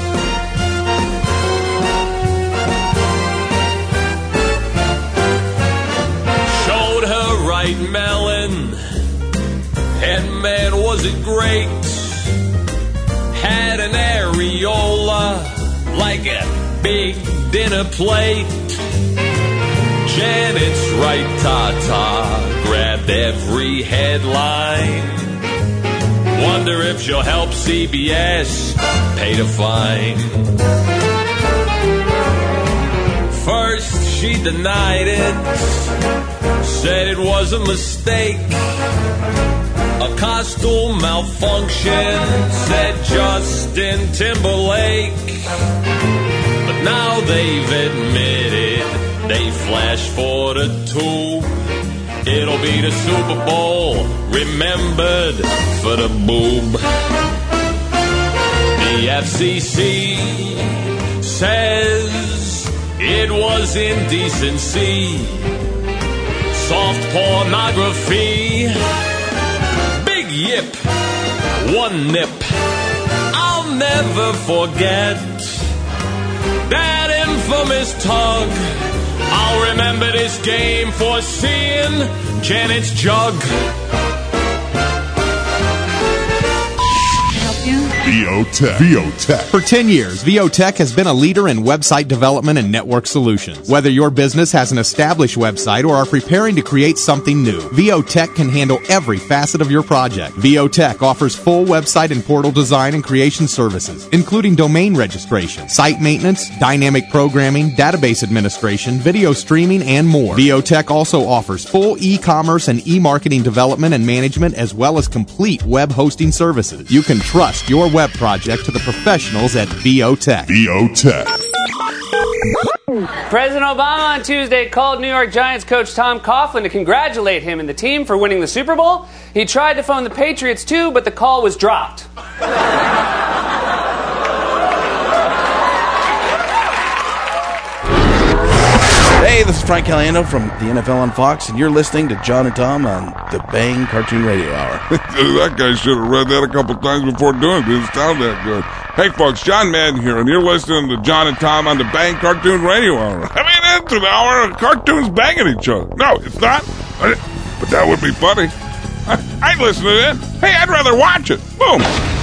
Showed her right melon, and man was it great. Had an areola like a big dinner plate. Janet's right ta-ta grabbed every headline. Wonder if she'll help CBS pay the fine. First she denied it, said it was a mistake, a costume malfunction, said Justin Timberlake. But now they've admitted they flash for the tube. It'll be the Super Bowl, remembered for the boob. The FCC says it was indecency, soft pornography, big yip, one nip. I'll never forget that infamous tug. I'll remember this game for seeing Janet's jug. VOTech. For 10 years, VOTech has been a leader in website development and network solutions. Whether your business has an established website or are preparing to create something new, VOTech can handle every facet of your project. VOTech offers full website and portal design and creation services, including domain registration, site maintenance, dynamic programming, database administration, video streaming, and more. VOTech also offers full e-commerce and e-marketing development and management, as well as complete web hosting services. You can trust your web project to the professionals at VOTech. President Obama on Tuesday called New York Giants coach Tom Coughlin to congratulate him and the team for winning the Super Bowl. He tried to phone the Patriots too, but the call was dropped. Hey, this is Frank Caliendo from the NFL on Fox, and you're listening to John and Tom on the Bang Cartoon Radio Hour. That guy should have read that a couple times before doing it. It didn't sound that good. Hey, folks, John Madden here, and you're listening to John and Tom on the Bang Cartoon Radio Hour. I mean, it's an hour of cartoons banging each other. No, it's not. But that would be funny. I'd listen to that. Hey, I'd rather watch it. Boom.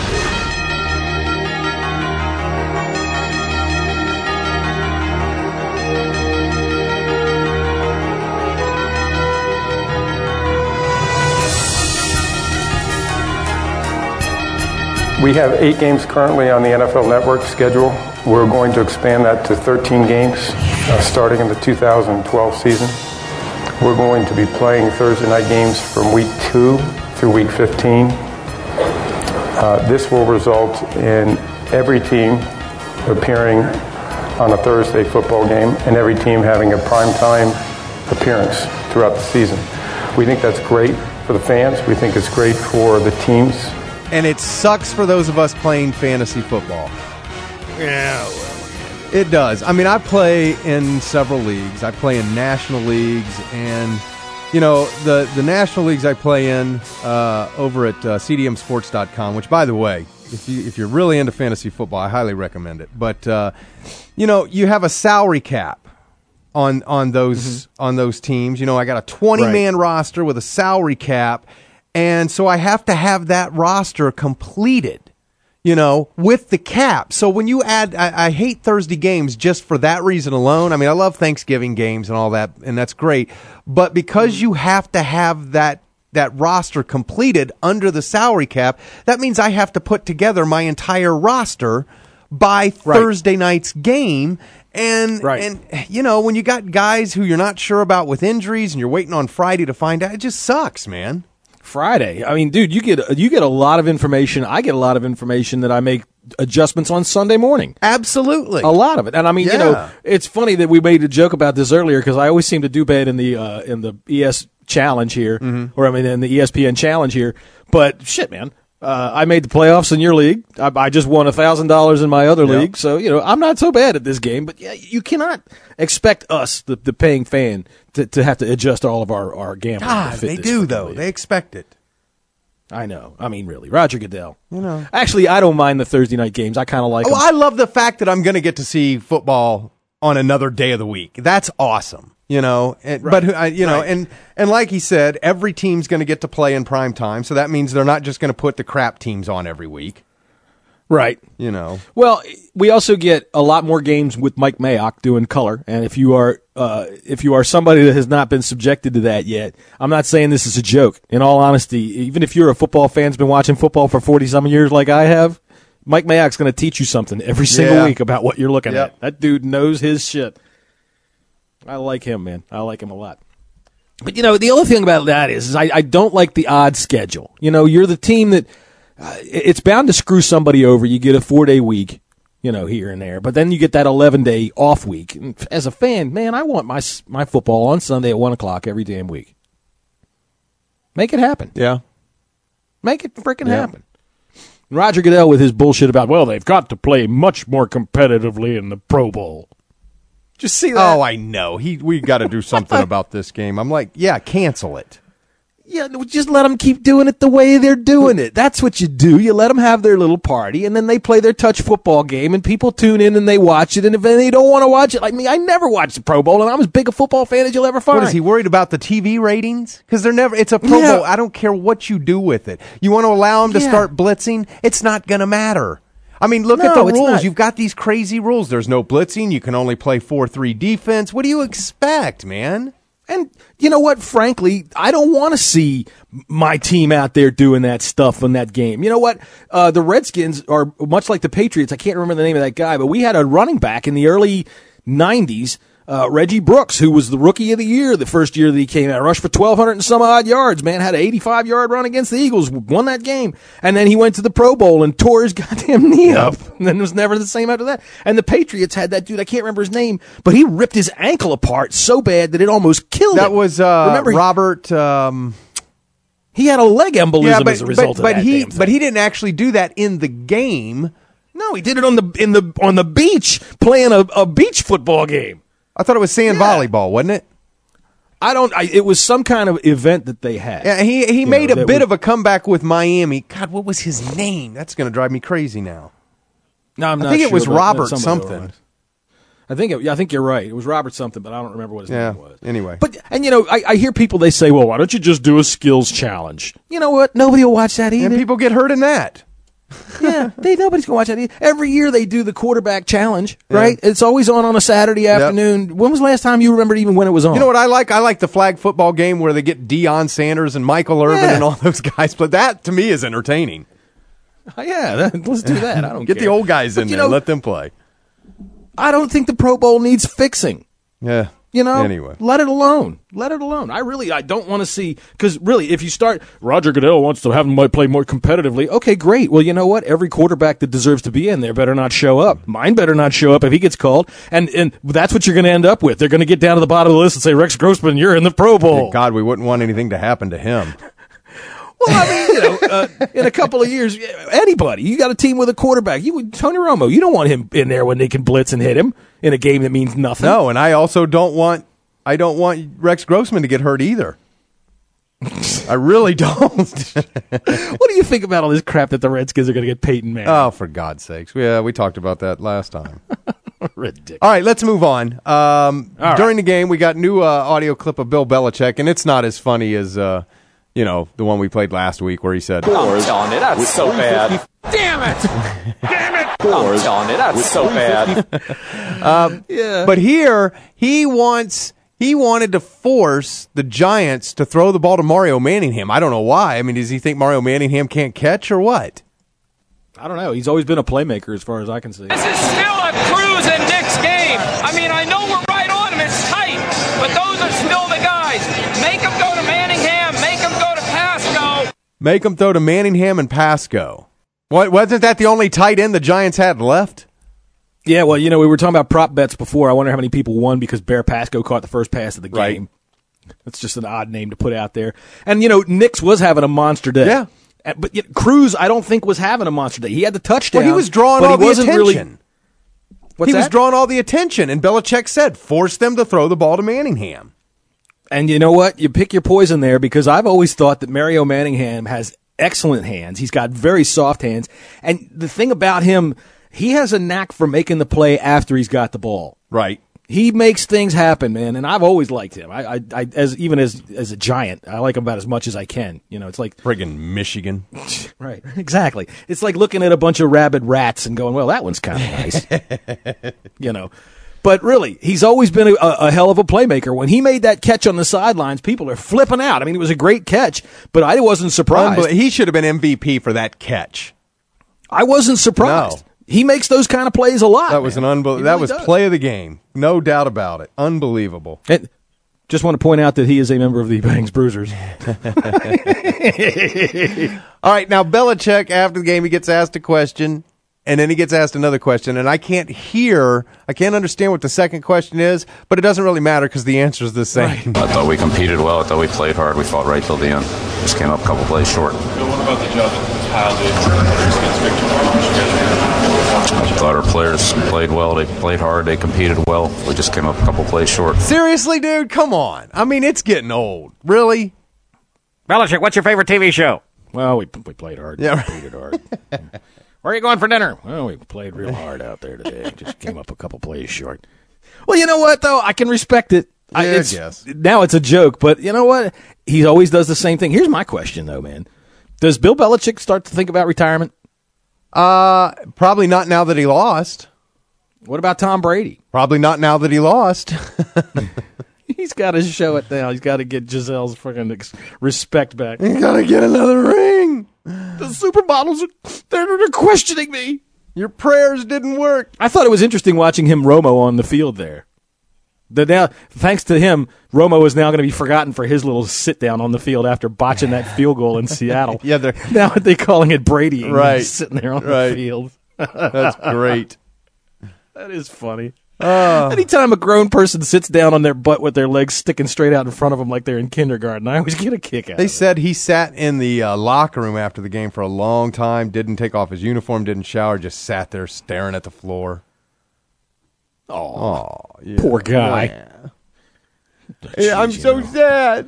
We have 8 games currently on the NFL Network schedule. We're going to expand that to 13 games starting in the 2012 season. We're going to be playing Thursday night games from week 2 through week 15. This will result in every team appearing on a Thursday football game and every team having a primetime appearance throughout the season. We think that's great for the fans. We think it's great for the teams. And it sucks for those of us playing fantasy football. Yeah, well, it does. I mean, I play in several leagues. I play in national leagues, and you know the national leagues I play in over at CDMSports.com. Which, by the way, if you're really into fantasy football, I highly recommend it. But you know, you have a salary cap on those teams. You know, I got a 20-man roster with a salary cap. And so I have to have that roster completed, you know, with the cap. So when you add, I hate Thursday games just for that reason alone. I mean, I love Thanksgiving games and all that, and that's great. But because you have to have that roster completed under the salary cap, that means I have to put together my entire roster by Thursday night's game. And you know, when you got guys who you're not sure about with injuries and you're waiting on Friday to find out, it just sucks, man. Friday. I mean, dude, you get a lot of information. I get a lot of information that I make adjustments on Sunday morning. Absolutely. A lot of it. And I mean, it's funny that we made a joke about this earlier because I always seem to do bad in the ES challenge here, or I mean in the ESPN challenge here. But shit, man. I made the playoffs in your league. I just won $1,000 in my other league. So, I'm not so bad at this game. But yeah, you cannot expect us, the paying fan, to have to adjust all of our gambling. God, they do, though. League. They expect it. I know. I mean, really. Roger Goodell. Actually, I don't mind the Thursday night games. I kind of like them. I love the fact that I'm going to get to see football on another day of the week. That's awesome. Right. But and like he said, every team's going to get to play in prime time, so that means they're not just going to put the crap teams on every week. Right. Well, we also get a lot more games with Mike Mayock doing color, and if you are somebody that has not been subjected to that yet, I'm not saying this is a joke. In all honesty, even if you're a football fan who's been watching football for 40-some years like I have, Mike Mayock's going to teach you something every single week about what you're looking at. That dude knows his shit. I like him, man. I like him a lot. But, the other thing about that is I don't like the odd schedule. You're the team that it's bound to screw somebody over. You get a 4-day week, here and there. But then you get that 11-day off week. And as a fan, man, I want my football on Sunday at 1 o'clock every damn week. Make it happen. Yeah. Make it freaking happen. Roger Goodell with his bullshit about, they've got to play much more competitively in the Pro Bowl. Just see that? Oh, I know. We got to do something about this game. I'm like, cancel it. Yeah, just let them keep doing it the way they're doing it. That's what you do. You let them have their little party, and then they play their touch football game, and people tune in and they watch it. And if they don't want to watch it, like me, I never watched the Pro Bowl, and I'm as big a football fan as you'll ever find. What, is he worried about the TV ratings? Because it's a Pro Bowl. I don't care what you do with it. You want to allow them to start blitzing? It's not going to matter. I mean, look at the rules. You've got these crazy rules. There's no blitzing. You can only play 4-3 defense. What do you expect, man? And you know what? Frankly, I don't want to see my team out there doing that stuff in that game. You know what? The Redskins are much like the Patriots. I can't remember the name of that guy, but we had a running back in the early 90s, Reggie Brooks, who was the rookie of the year the first year that he came out, rushed for 1,200 and some odd yards, man, had an 85-yard run against the Eagles, won that game, and then he went to the Pro Bowl and tore his goddamn knee up, and then it was never the same after that. And the Patriots had that dude, I can't remember his name, but he ripped his ankle apart so bad that it almost killed him. That was Robert... he had a leg embolism as a result of that damn thing. But he didn't actually do that in the game. No, he did it on the beach, playing a beach football game. I thought it was sand volleyball, wasn't it? It was some kind of event that they had. Yeah, he made a bit of a comeback with Miami. God, what was his name? That's going to drive me crazy now. No, I'm not sure. I think it was Robert something. I think you're right. It was Robert something, but I don't remember what his name was. Anyway. But I hear people, they say, well, why don't you just do a skills challenge? You know what? Nobody will watch that either. And people get hurt in that. Yeah, nobody's going to watch that either. Every year they do the quarterback challenge, right? It's always on a Saturday afternoon. When was the last time you remembered even when it was on? You know what I like? I like the flag football game where they get Deion Sanders and Michael Irvin and all those guys. But that, to me, is entertaining. Let's do that. I don't Get care. the old guys in there. Let them play. I don't think the Pro Bowl needs fixing. Yeah. Anyway. Let it alone. I don't want to see, because really, if you start, Roger Goodell wants to have them play more competitively. Okay, great. Well, you know what? Every quarterback that deserves to be in there better not show up. Mine better not show up if he gets called. And that's what you're going to end up with. They're going to get down to the bottom of the list and say, Rex Grossman, you're in the Pro Bowl. Thank God, we wouldn't want anything to happen to him. Well, I mean, in a couple of years, anybody, you got a team with a quarterback. Tony Romo, you don't want him in there when they can blitz and hit him in a game that means nothing. No, and I also don't want Rex Grossman to get hurt either. I really don't. What do you think about all this crap that the Redskins are going to get Peyton Manning? Oh, for God's sakes. Yeah, we talked about that last time. Ridiculous. All right, let's move on. During the game, we got new audio clip of Bill Belichick, and it's not as funny as... the one we played last week where he said, I'm telling you, that's so bad. Damn it! Damn it! I'm telling you, that's so bad. But here, he wanted to force the Giants to throw the ball to Mario Manningham. I don't know why. I mean, does he think Mario Manningham can't catch or what? I don't know. He's always been a playmaker as far as I can see. This is still a Cruz and Knicks game. I mean, I know we're right on him. It's tight. But those are still the guys. Make him go to Manningham. Make him go to Pasco. Make him throw to Manningham and Pasco. Wasn't that the only tight end the Giants had left? Yeah, well, we were talking about prop bets before. I wonder how many people won because Bear Pasco caught the first pass of the game. Right. That's just an odd name to put out there. And, Nix was having a monster day. Yeah. But Cruz, I don't think, was having a monster day. He had the touchdown. Well, he was drawing all the attention. What's he that? was drawing all the attention, and Belichick said, force them to throw the ball to Manningham. And you know what? You pick your poison there because I've always thought that Mario Manningham has excellent hands. He's got very soft hands. And the thing about him, he has a knack for making the play after he's got the ball. Right. He makes things happen, man, and I've always liked him. As a Giant, I like him about as much as I can. It's like friggin' Michigan, right? Exactly. It's like looking at a bunch of rabid rats and going, "Well, that one's kind of nice," But really, he's always been a hell of a playmaker. When he made that catch on the sidelines, people are flipping out. I mean, it was a great catch, but I wasn't surprised. He should have been MVP for that catch. I wasn't surprised. No. He makes those kind of plays a lot. That was play of the game. No doubt about it. Unbelievable. Just want to point out that he is a member of the Bangs Bruisers. All right, now Belichick, after the game, he gets asked a question, and then he gets asked another question, and I can't understand what the second question is, but it doesn't really matter because the answer is the same. Right. I thought we competed well. I thought we played hard. We fought right till the end. Just came up a couple plays short. What about the judges? How I thought our players played well. They played hard. They competed well. We just came up a couple plays short. Seriously, dude? Come on. I mean, it's getting old. Really? Belichick, what's your favorite TV show? Well, we played hard. Yeah. We competed hard. Where are you going for dinner? Well, we played real hard out there today. Just came up a couple plays short. Well, you know what, though? I can respect it. I guess. Now it's a joke, but you know what? He always does the same thing. Here's my question, though, man. Does Bill Belichick start to think about retirement? Probably not now that he lost. What about Tom Brady? Probably not now that he lost. He's got to show it now. He's got to get Gisele's freaking respect back. He's got to get another ring. The supermodels, they're questioning me. Your prayers didn't work. I thought it was interesting watching him Romo on the field there. Now, thanks to him, Romo is now going to be forgotten for his little sit-down on the field after botching that field goal in Seattle. Yeah, now they're calling it Brady. Right. He's sitting there on the field. That's great. That is funny. Anytime a grown person sits down on their butt with their legs sticking straight out in front of them like they're in kindergarten, I always get a kick out of it. They said he sat in the locker room after the game for a long time, didn't take off his uniform, didn't shower, just sat there staring at the floor. Oh, yeah. Poor guy. Yeah, I'm so sad.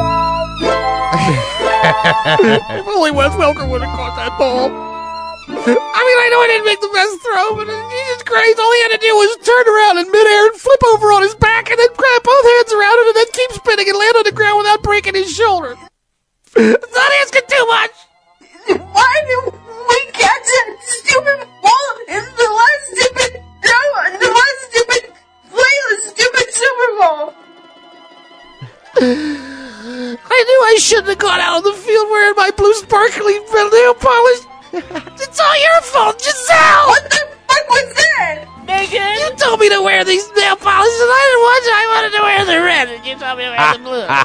If only Wes Welker would have caught that ball. I mean, I know I didn't make the best throw, but Jesus Christ, all he had to do was turn around in midair and flip over on his back and then grab both hands around it and then keep spinning and land on the ground without breaking his shoulder. It's not asking too much. Why do we catch that stupid ball in the last stupid throw, the last stupid play of the stupid Super Bowl? I knew I shouldn't have gone out on the field wearing my blue sparkly nail polish. It's all your fault, Giselle! What the fuck was that? Megan? You told me to wear these nail polishes and I didn't want you. I wanted to wear the red and you told me to wear the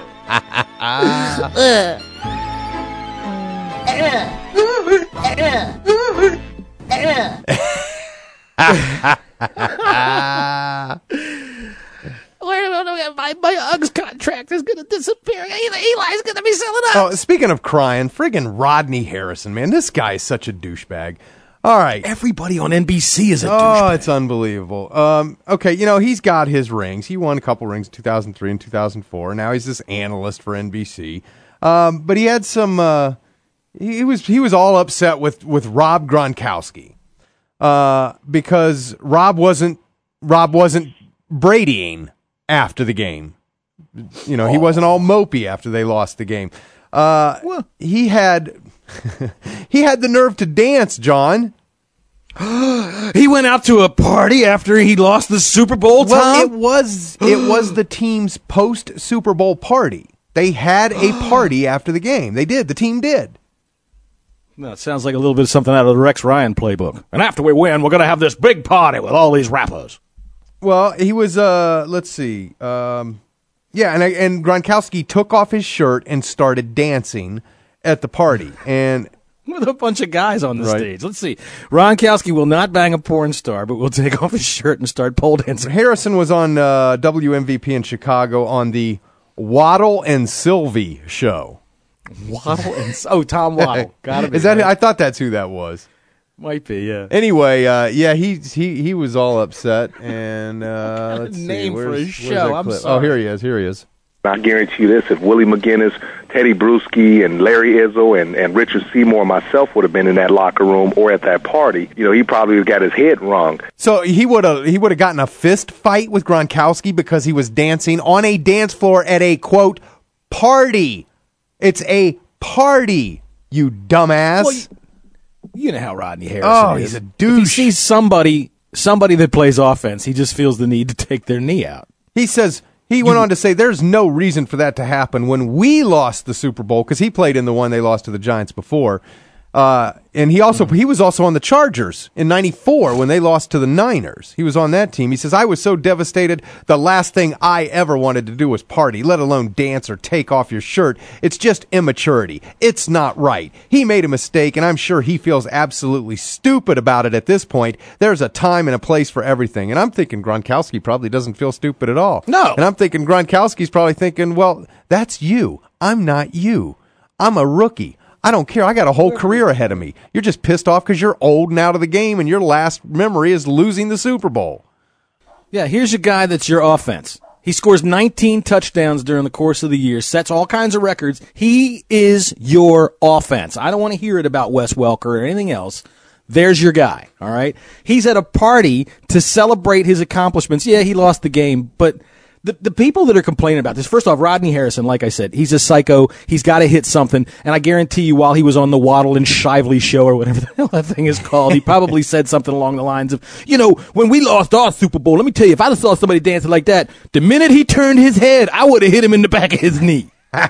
my Uggs contract is going to disappear. Eli's going to be selling Uggs. Oh, speaking of crying, friggin' Rodney Harrison, man. This guy is such a douchebag. All right. Everybody on NBC is a douchebag. Oh, it's unbelievable. Okay, he's got his rings. He won a couple rings in 2003 and 2004. Now he's this analyst for NBC. But he had some... He was all upset with Rob Gronkowski because Rob wasn't Bradying after the game. He wasn't all mopey after they lost the game. He had the nerve to dance, John. He went out to a party after he lost the Super Bowl, Tom? Well, it was the team's post Super Bowl party. They had a party after the game. They did. The team did. No, it sounds like a little bit of something out of the Rex Ryan playbook. And after we win, we're going to have this big party with all these rappers. Well, he was, let's see. And Gronkowski took off his shirt and started dancing at the party. And with a bunch of guys on the stage. Let's see. Gronkowski will not bang a porn star, but will take off his shirt and start pole dancing. Harrison was on WMVP in Chicago on the Waddle and Sylvie show. Waddle and Tom Waddle. Gotta be. Is that? I thought that's who that was. Might be, yeah. Anyway, he was all upset, and let's see. Name for his show. I'm sorry. Oh, here he is. I guarantee you this, if Willie McGinnis, Teddy Bruschi, and Larry Izzo, and Richard Seymour and myself would have been in that locker room or at that party, he probably would have got his head wrong. So he would have gotten a fist fight with Gronkowski because he was dancing on a dance floor at a, quote, party. It's a party, you dumbass. Well, you know how Rodney Harrison is. He's a douche. If he sees somebody that plays offense, he just feels the need to take their knee out. He went on to say there's no reason for that to happen when we lost the Super Bowl, because he played in the one they lost to the Giants before. And he was also on the Chargers in '94 when they lost to the Niners. He was on that team. He says, I was so devastated, the last thing I ever wanted to do was party, let alone dance or take off your shirt. It's just immaturity. It's not right. He made a mistake, and I'm sure he feels absolutely stupid about it at this point. There's a time and a place for everything. And I'm thinking Gronkowski probably doesn't feel stupid at all. No. And I'm thinking Gronkowski's probably thinking, well, that's you. I'm not you. I'm a rookie. I don't care. I got a whole career ahead of me. You're just pissed off because you're old and out of the game, and your last memory is losing the Super Bowl. Yeah, here's a guy that's your offense. He scores 19 touchdowns during the course of the year, sets all kinds of records. He is your offense. I don't want to hear it about Wes Welker or anything else. There's your guy, all right? He's at a party to celebrate his accomplishments. Yeah, he lost the game, but the people that are complaining about this, first off, Rodney Harrison, like I said, he's a psycho. He's got to hit something. And I guarantee you, while he was on the Waddle and Shively show or whatever the hell that thing is called, he probably said something along the lines of, when we lost our Super Bowl, let me tell you, if I saw somebody dancing like that, the minute he turned his head, I would have hit him in the back of his knee.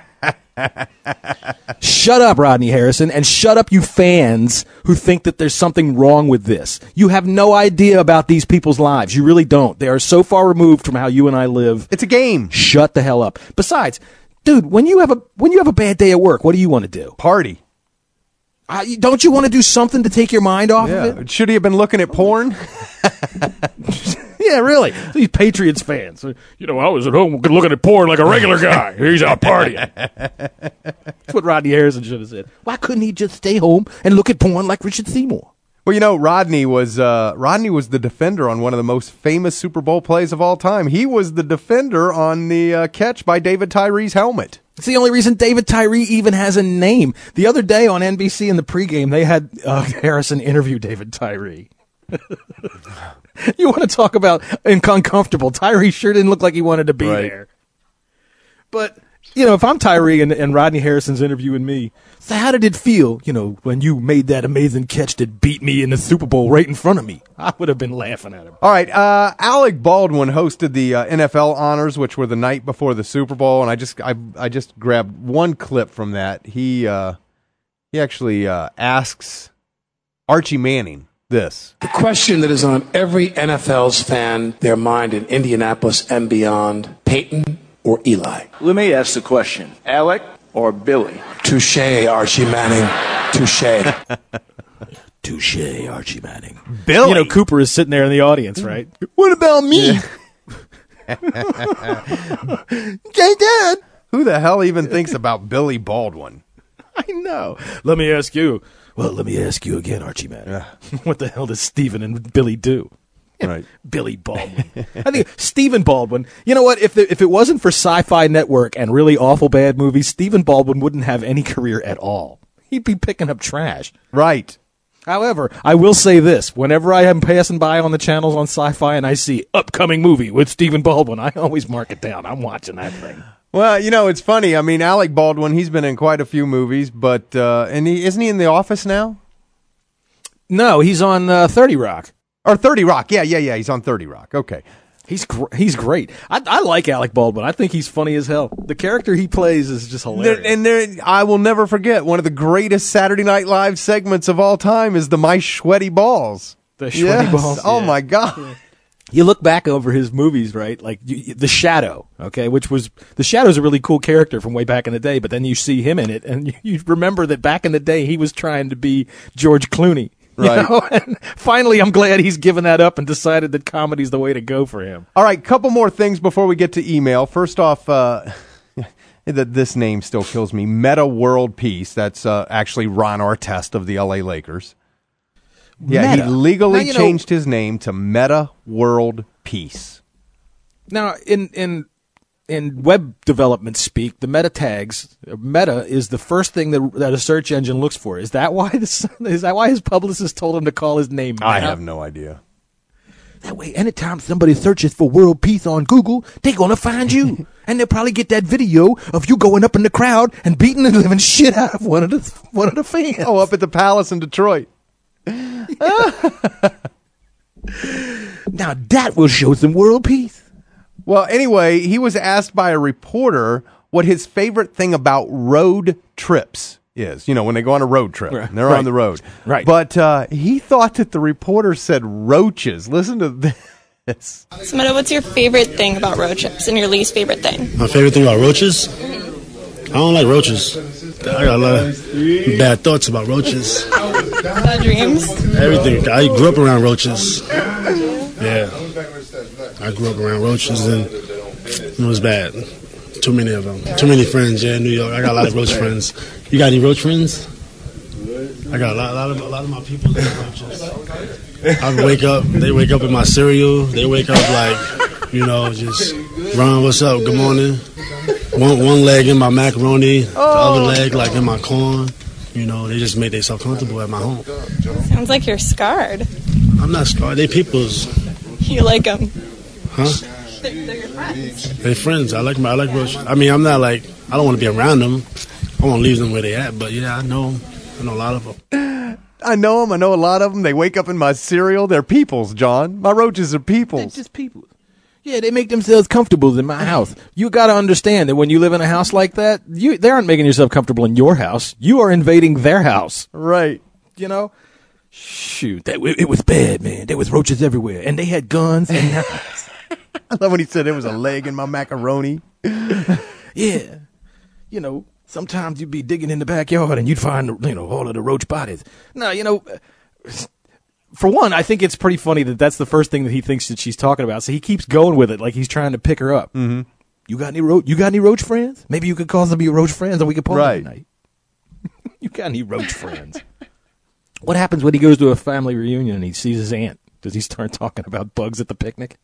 Shut up, Rodney Harrison, and shut up, you fans who think that there's something wrong with this. You have no idea about these people's lives. You really don't. They are so far removed from how you and I live. It's a game. Shut the hell up. Besides, dude, when you have a bad day at work, what do you want to do? Party. Don't you want to do something to take your mind off of it? Should he have been looking at porn? Yeah, really. These Patriots fans. I was at home looking at porn like a regular guy. He's out partying. That's what Rodney Harrison should have said. Why couldn't he just stay home and look at porn like Richard Seymour? Well, Rodney was the defender on one of the most famous Super Bowl plays of all time. He was the defender on the catch by David Tyree's helmet. It's the only reason David Tyree even has a name. The other day on NBC in the pregame, they had Harrison interview David Tyree. You want to talk about uncomfortable? Tyree sure didn't look like he wanted to be there. But, if I'm Tyree and Rodney Harrison's interviewing me, so how did it feel, when you made that amazing catch that beat me in the Super Bowl right in front of me? I would have been laughing at him. All right, Alec Baldwin hosted the NFL honors, which were the night before the Super Bowl, and I just grabbed one clip from that. He actually asks Archie Manning this. The question that is on every NFL's fan, their mind in Indianapolis and beyond, Peyton or Eli? Let me ask the question, Alec or Billy? Touche, Archie Manning. Touche. Touche, Archie Manning. Billy. Cooper is sitting there in the audience, right? What about me? Hey, Dad. Who the hell even thinks about Billy Baldwin? I know. Let me ask you. Well, let me ask you again, Archie Manning. What the hell does Stephen and Billy do? Right. Billy Baldwin. I think Stephen Baldwin. You know what? If it wasn't for Sci-Fi Network and really awful bad movies, Stephen Baldwin wouldn't have any career at all. He'd be picking up trash. Right. However, I will say this. Whenever I am passing by on the channels on Sci-Fi and I see upcoming movie with Stephen Baldwin, I always mark it down. I'm watching that thing. Well, it's funny. I mean, Alec Baldwin, he's been in quite a few movies, but isn't he in The Office now? No, he's on 30 Rock. Or 30 Rock. Yeah. He's on 30 Rock. Okay. He's great. I like Alec Baldwin. I think he's funny as hell. The character he plays is just hilarious. I will never forget, one of the greatest Saturday Night Live segments of all time is the My Sweaty Balls. The Sweaty Balls. Oh, my God. Yeah. You look back over his movies, right? Like The Shadow, okay, The Shadow's a really cool character from way back in the day, but then you see him in it, and you remember that back in the day he was trying to be George Clooney. Right. And finally, I'm glad he's given that up and decided that comedy's the way to go for him. All right, couple more things before we get to email. First off, this name still kills me. Meta World Peace. That's actually Ron Artest of the LA Lakers. Yeah, Meta. he legally Now, changed his name to Meta World Peace. Now, in web development speak, the meta tags, meta is the first thing that a search engine looks for. Is that why his publicist told him to call his name Meta? I have no idea. That way, anytime somebody searches for world peace on Google, they're going to find you. And they'll probably get that video of you going up in the crowd and beating the living shit out of one of the fans. Oh, up at the Palace in Detroit. Now that will show some world peace. Well, anyway, he was asked by a reporter what his favorite thing about road trips is. You know, when they go on a road trip, and they're on the road. Right. But he thought that the reporter said roaches. Listen to this. So, Meta, what's your favorite thing about road trips and your least favorite thing? My favorite thing about roaches? I don't like roaches. I got a lot of bad thoughts about roaches. Bad dreams? Everything. I grew up around roaches. Yeah. I grew up around roaches, and it was bad. Too many of them. Too many friends, in New York. I got a lot of roach friends. You got any roach friends? I got a lot of my people that are roaches. I wake up, they wake up in my cereal. They wake up like, just, Ron, what's up? Good morning. One leg in my macaroni, the other leg like in my corn. They just made themselves comfortable at my home. Sounds like you're scarred. I'm not scarred. They peoples. You like them? Huh? They're your friends. They're friends. I like roaches. I mean, I'm not like, I don't want to be around them. I want to leave them where they at. But yeah, I know a lot of them. I know them. I know a lot of them. They wake up in my cereal. They're peoples, John. My roaches are peoples. They're just people. Yeah, they make themselves comfortable in my house. You got to understand that when you live in a house like that, they aren't making yourself comfortable in your house. You are invading their house. Right. Shoot, it was bad, man. There was roaches everywhere, and they had guns and knives. I love when he said there was a leg in my macaroni. Yeah. Sometimes you'd be digging in the backyard and you'd find, all of the roach bodies. No, for one, I think it's pretty funny that that's the first thing that he thinks that she's talking about. So he keeps going with it like he's trying to pick her up. Mm-hmm. You got any roach friends? Maybe you could call some of your roach friends and we could party tonight. You got any roach friends? What happens when he goes to a family reunion and he sees his aunt? Does he start talking about bugs at the picnic?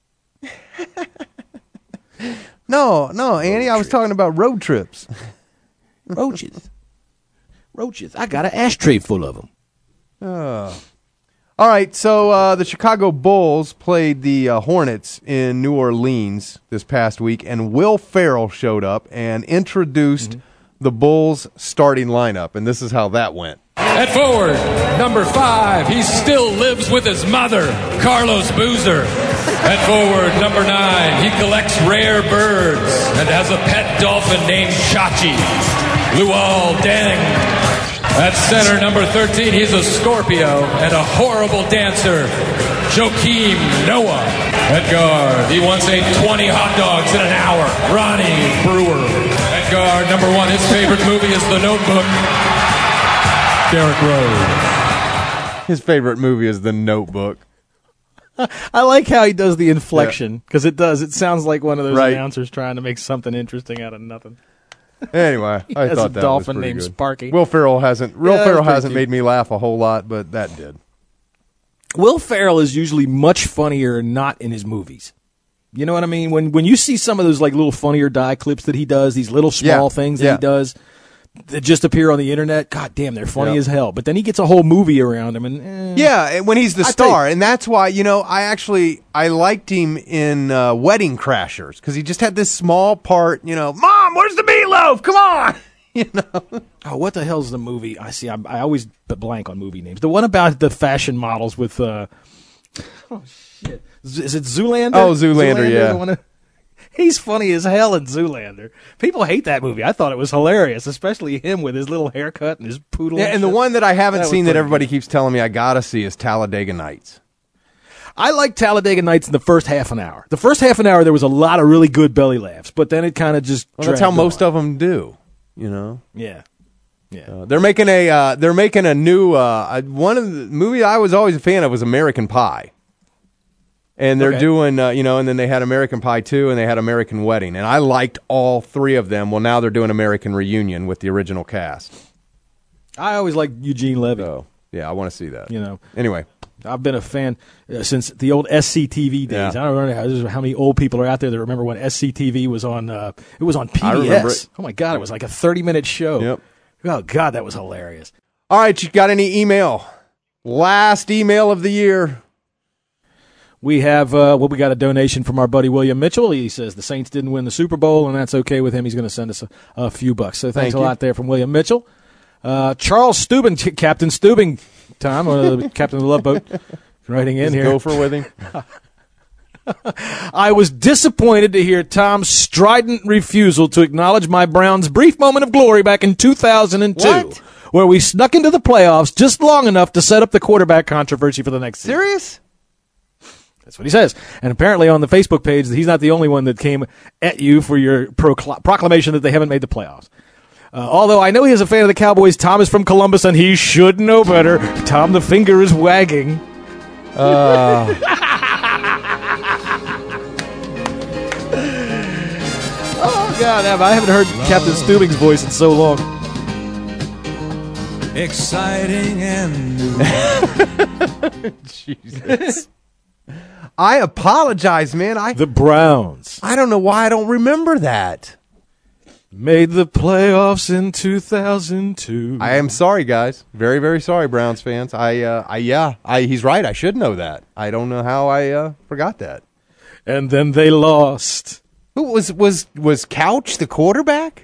No, Annie, I was talking about road trips. Roaches. I got an ashtray full of them. Oh. All right, so the Chicago Bulls played the Hornets in New Orleans this past week, and Will Ferrell showed up and introduced the Bulls' starting lineup, and this is how that went. At forward, number 5, he still lives with his mother, Carlos Boozer. At forward, number 9, he collects rare birds and has a pet dolphin named Chachi, Luol Deng. At center, number 13, he's a Scorpio and a horrible dancer, Joakim Noah. At guard, he once ate 20 hot dogs in an hour, Ronnie Brewer. At guard, number 1, his favorite movie is The Notebook, Derek Rose. His favorite movie is The Notebook. I like how he does the inflection, because it sounds like one of those announcers trying to make something interesting out of nothing. Anyway, I thought that was pretty named good. Sparky. Will Ferrell hasn't made me laugh a whole lot, but that did. Will Ferrell is usually much funnier not in his movies. You know what I mean? When you see some of those like little Funny or Die clips that he does, these little small things that he does that just appear on the internet, god damn, they're funny as hell. But then he gets a whole movie around him, and when he's the star, and that's why I liked him in Wedding Crashers because he just had this small part. Mom, where's the meatloaf? Come on. Oh, what the hell's the movie? I always blank on movie names. The one about the fashion models with oh shit, is it Zoolander? Oh, Zoolander, yeah. He's funny as hell in Zoolander. People hate that movie. I thought it was hilarious, especially him with his little haircut and his poodle. Yeah, and the one that I haven't seen that everybody keeps telling me I gotta see is Talladega Nights. I liked Talladega Nights in the first half an hour. The first half an hour, there was a lot of really good belly laughs, but then it kind of just that's how most of them do, you know? Yeah. Yeah. They're making a new, one of the movie I was always a fan of was American Pie. And they're doing, and then they had American Pie 2 and they had American Wedding. And I liked all three of them. Well, now they're doing American Reunion with the original cast. I always liked Eugene Levy. So, yeah, I want to see that. You know. Anyway. I've been a fan since the old SCTV days. Yeah. I don't know how many old people are out there that remember when SCTV was on, it was on PBS. I remember it. Oh, my God, it was like a 30-minute show. Yep. Oh, God, that was hilarious. All right, you got any email? Last email of the year. We have, we got a donation from our buddy William Mitchell. He says the Saints didn't win the Super Bowl, and that's okay with him. He's going to send us a few bucks. So thanks a lot there from William Mitchell. Charles Steubing, Captain Steubing, Tom, the captain of the Love Boat, writing in here. Gopher with him. I was disappointed to hear Tom's strident refusal to acknowledge my Browns' brief moment of glory back in 2002, where we snuck into the playoffs just long enough to set up the quarterback controversy for the next season. Serious? That's what he says. And apparently on the Facebook page, he's not the only one that came at you for your proclamation that they haven't made the playoffs. Although I know he is a fan of the Cowboys, Tom is from Columbus, and he should know better. Tom, the finger is wagging. Oh, God, I haven't heard Captain Steubing's voice in so long. Exciting and new. Jesus. I apologize, man. The Browns. I don't know why I don't remember that. Made the playoffs in 2002. I am sorry, guys. Very, very sorry, Browns fans. He's right. I should know that. I don't know how I forgot that. And then they lost. Who was Couch the quarterback?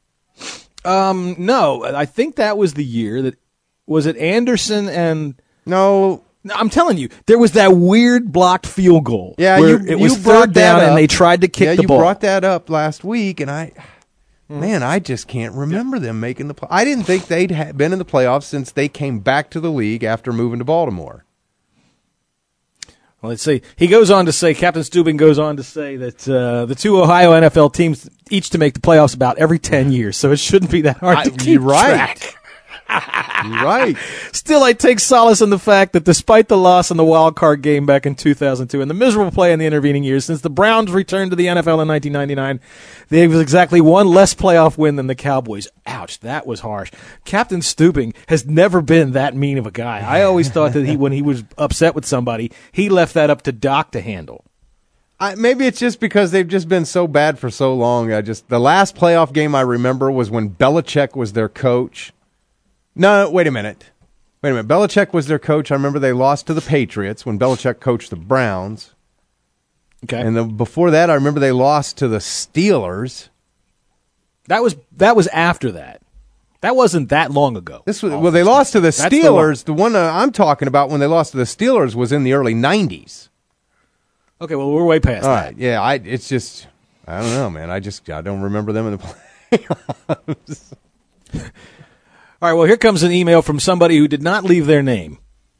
No, I think that was the year that was it Anderson and no. I'm telling you, there was that weird blocked field goal. Yeah, it was third down and they tried to kick the ball. Yeah, you brought that up last week, and I just can't remember them making the play. I didn't think they'd been in the playoffs since they came back to the league after moving to Baltimore. Well, let's see. He goes on to say, Captain Steubing goes on to say that the two Ohio NFL teams each to make the playoffs about every 10 years, so it shouldn't be that hard to keep track. You're right. Still, I take solace in the fact that despite the loss in the wild card game back in 2002 and the miserable play in the intervening years, since the Browns returned to the NFL in 1999, they have exactly one less playoff win than the Cowboys. Ouch, that was harsh. Captain Steubing has never been that mean of a guy. I always thought that when he was upset with somebody, he left that up to Doc to handle. Maybe it's just because they've just been so bad for so long. The last playoff game I remember was when Belichick was their coach. No, wait a minute. Belichick was their coach. I remember they lost to the Patriots when Belichick coached the Browns. Okay. And before that, I remember they lost to the Steelers. That was after that. That wasn't that long ago. They lost to the Steelers. The one I'm talking about when they lost to the Steelers was in the early 90s. Okay, well, we're way past that. All right, yeah, it's just, I don't know, man. I don't remember them in the playoffs. All right, well, here comes an email from somebody who did not leave their name.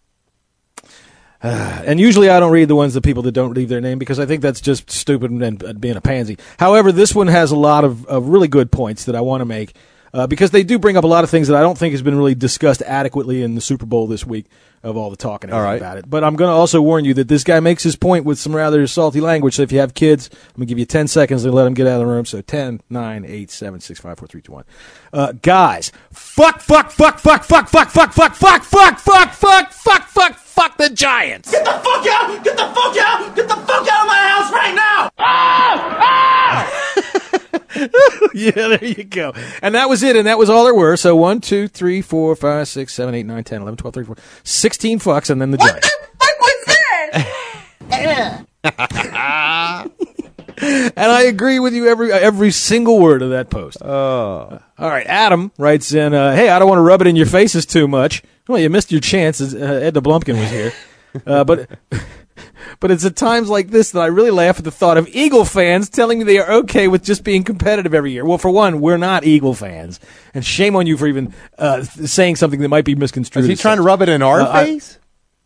And usually I don't read the ones that people that don't leave their name because I think that's just stupid and being a pansy. However, this one has a lot of really good points that I want to make because they do bring up a lot of things that I don't think has been really discussed adequately in the Super Bowl this week of all the talk and everything about it. But I'm going to also warn you that this guy makes his point with some rather salty language. So if you have kids, I'm going to give you 10 seconds to let them get out of the room. So 10, 9, 8, 7, 6, 5, 4, 3, 2, 1. Guys, fuck the Giants. Get the fuck out! Get the fuck out! Get the fuck out of my house right now! Yeah, there you go. And that was it, and that was all there were. So 1, 2, 3, 4, 5, 6, 7, 8, 9, 10, 11, 12, 13, 14, 16 fucks, and then the Giants. What was that? And I agree with you every single word of that post. Oh. All right, Adam writes in, hey, I don't want to rub it in your faces too much. Well, you missed your chance. Edna Blumpkin was here. But it's at times like this that I really laugh at the thought of Eagle fans telling me they are okay with just being competitive every year. Well, for one, we're not Eagle fans. And shame on you for even saying something that might be misconstrued. Is he trying to rub it in our face?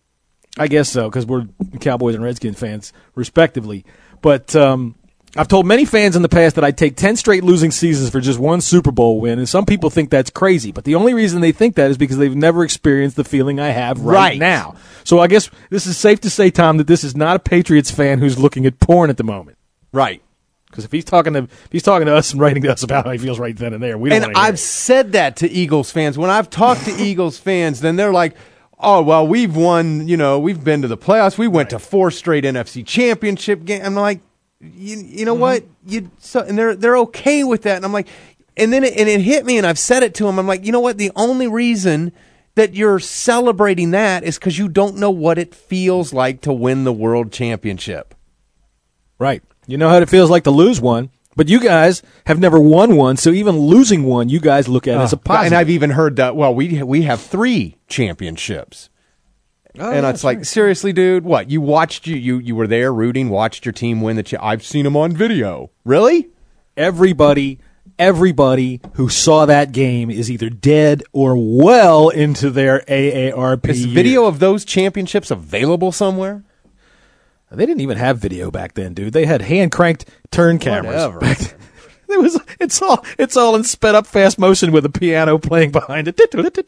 I guess so, because we're Cowboys and Redskins fans, respectively. But I've told many fans in the past that I'd take 10 straight losing seasons for just one Super Bowl win, and some people think that's crazy. But the only reason they think that is because they've never experienced the feeling I have right now. So I guess this is safe to say, Tom, that this is not a Patriots fan who's looking at porn at the moment. Right. Because if he's talking to us and writing to us about how he feels right then and there, we don't want to hear I've said that to Eagles fans. When I've talked to Eagles fans, then they're like, oh, well, we've won, we've been to the playoffs. We went to 4 straight NFC championship games. I'm like, you know what? And they're okay with that. And I'm like, and then it hit me, and I've said it to them. I'm like, you know what? The only reason that you're celebrating that is because you don't know what it feels like to win the world championship. Right. You know how it feels like to lose one, but you guys have never won one, so even losing one, you guys look at as a positive. And I've even heard that, well, we have 3 championships. Oh, and it's like, right. Seriously, dude, what? You watched, you were there rooting, watched your team win the I've seen them on video. Really? Everybody who saw that game is either dead or well into their AARP Is video of those championships available somewhere? They didn't even have video back then, dude. They had hand-cranked turn cameras. Back then. It's all in sped-up fast motion with a piano playing behind it.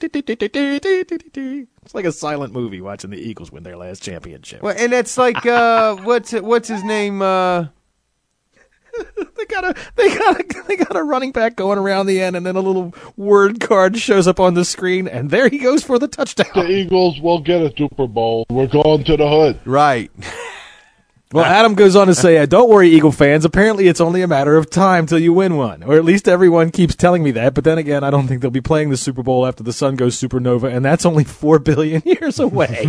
It's like a silent movie watching the Eagles win their last championship. Well, and it's like what's his name? They got a running back going around the end, and then a little word card shows up on the screen, and there he goes for the touchdown. The Eagles will get a Super Bowl. We're going to the hood. Right. Well, Adam goes on to say, don't worry, Eagle fans. Apparently, it's only a matter of time till you win one. Or at least everyone keeps telling me that. But then again, I don't think they'll be playing the Super Bowl after the sun goes supernova, and that's only 4 billion years away.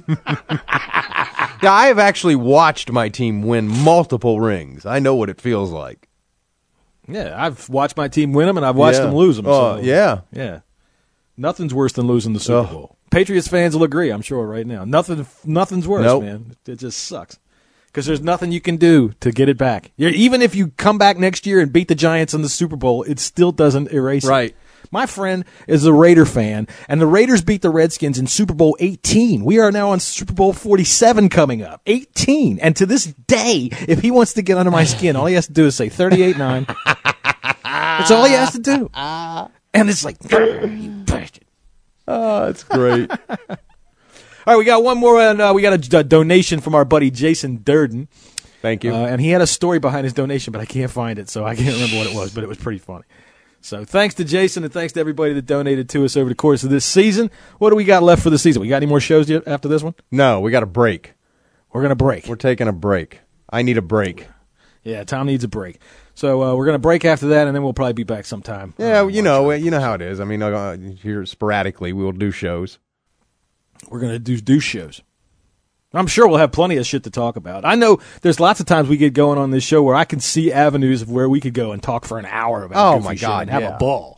Yeah, I have actually watched my team win multiple rings. I know what it feels like. Yeah, I've watched my team win them, and I've watched them lose them. So, yeah. Nothing's worse than losing the Super Bowl. Patriots fans will agree, I'm sure, right now. Nothing's worse, man. It just sucks. Because there's nothing you can do to get it back. Even if you come back next year and beat the Giants in the Super Bowl, it still doesn't erase it. My friend is a Raider fan, and the Raiders beat the Redskins in Super Bowl 18. We are now on Super Bowl 47 coming up. 18. And to this day, if he wants to get under my skin, all he has to do is say 38-9. That's all he has to do. And it's like, you bastard. Oh, it's great. All right, we got one more, and we got a donation from our buddy Jason Durden. Thank you. And he had a story behind his donation, but I can't find it, so I can't remember what it was, but it was pretty funny. So thanks to Jason, and thanks to everybody that donated to us over the course of this season. What do we got left for the season? We got any more shows yet after this one? No, we got a break. We're going to break. We're taking a break. I need a break. Yeah, Tom needs a break. So we're going to break after that, and then we'll probably be back sometime. Yeah, you know how it is. I mean, here sporadically we will do shows. We're going to do shows. I'm sure we'll have plenty of shit to talk about. I know there's lots of times we get going on this show where I can see avenues of where we could go and talk for an hour about my God, and have a ball.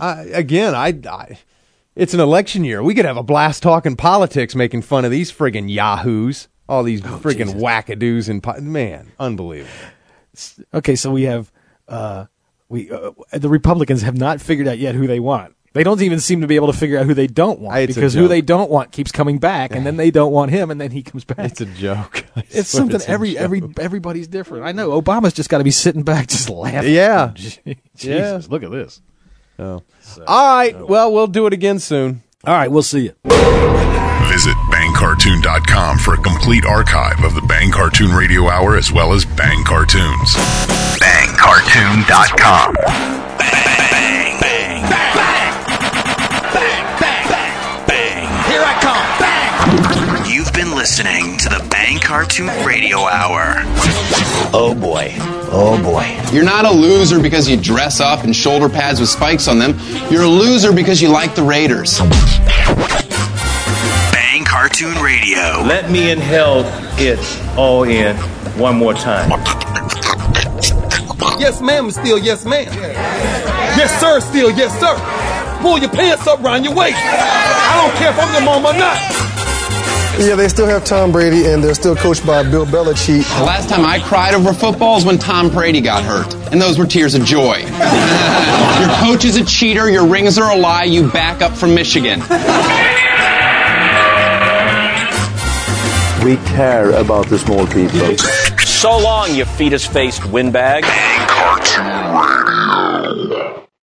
It's an election year. We could have a blast talking politics, making fun of these friggin' yahoos, all these friggin' wackadoos, and man, unbelievable. Okay, so we have the Republicans have not figured out yet who they want. They don't even seem to be able to figure out who they don't want, because who they don't want keeps coming back, and then they don't want him, and then he comes back. It's a joke. It's something everybody's different. I know. Obama's just got to be sitting back just laughing. Yeah. Jesus, look at this. Oh. So, all right. Well, we'll do it again soon. All right. We'll see you. Visit BangCartoon.com for a complete archive of the Bang Cartoon Radio Hour as well as Bang Cartoons. BangCartoon.com. Bang, bang, bang, bang, bang, bang. Here I come. Bang. You've been listening to the Bang Cartoon Radio Hour. Oh boy. Oh boy. You're not a loser because you dress up in shoulder pads with spikes on them. You're a loser because you like the Raiders. Bang Cartoon Radio. Let me inhale it all in one more time. Yes, ma'am, still yes, ma'am. Yes, sir, still yes, sir. Pull your pants up around your waist. I don't care if I'm your mom or not. Yeah, they still have Tom Brady, and they're still coached by Bill Belichick. The last time I cried over football is when Tom Brady got hurt, and those were tears of joy. Your coach is a cheater, your rings are a lie, you back up from Michigan. We care about the small people. So long, you fetus-faced windbag. Bang Cartoon Radio.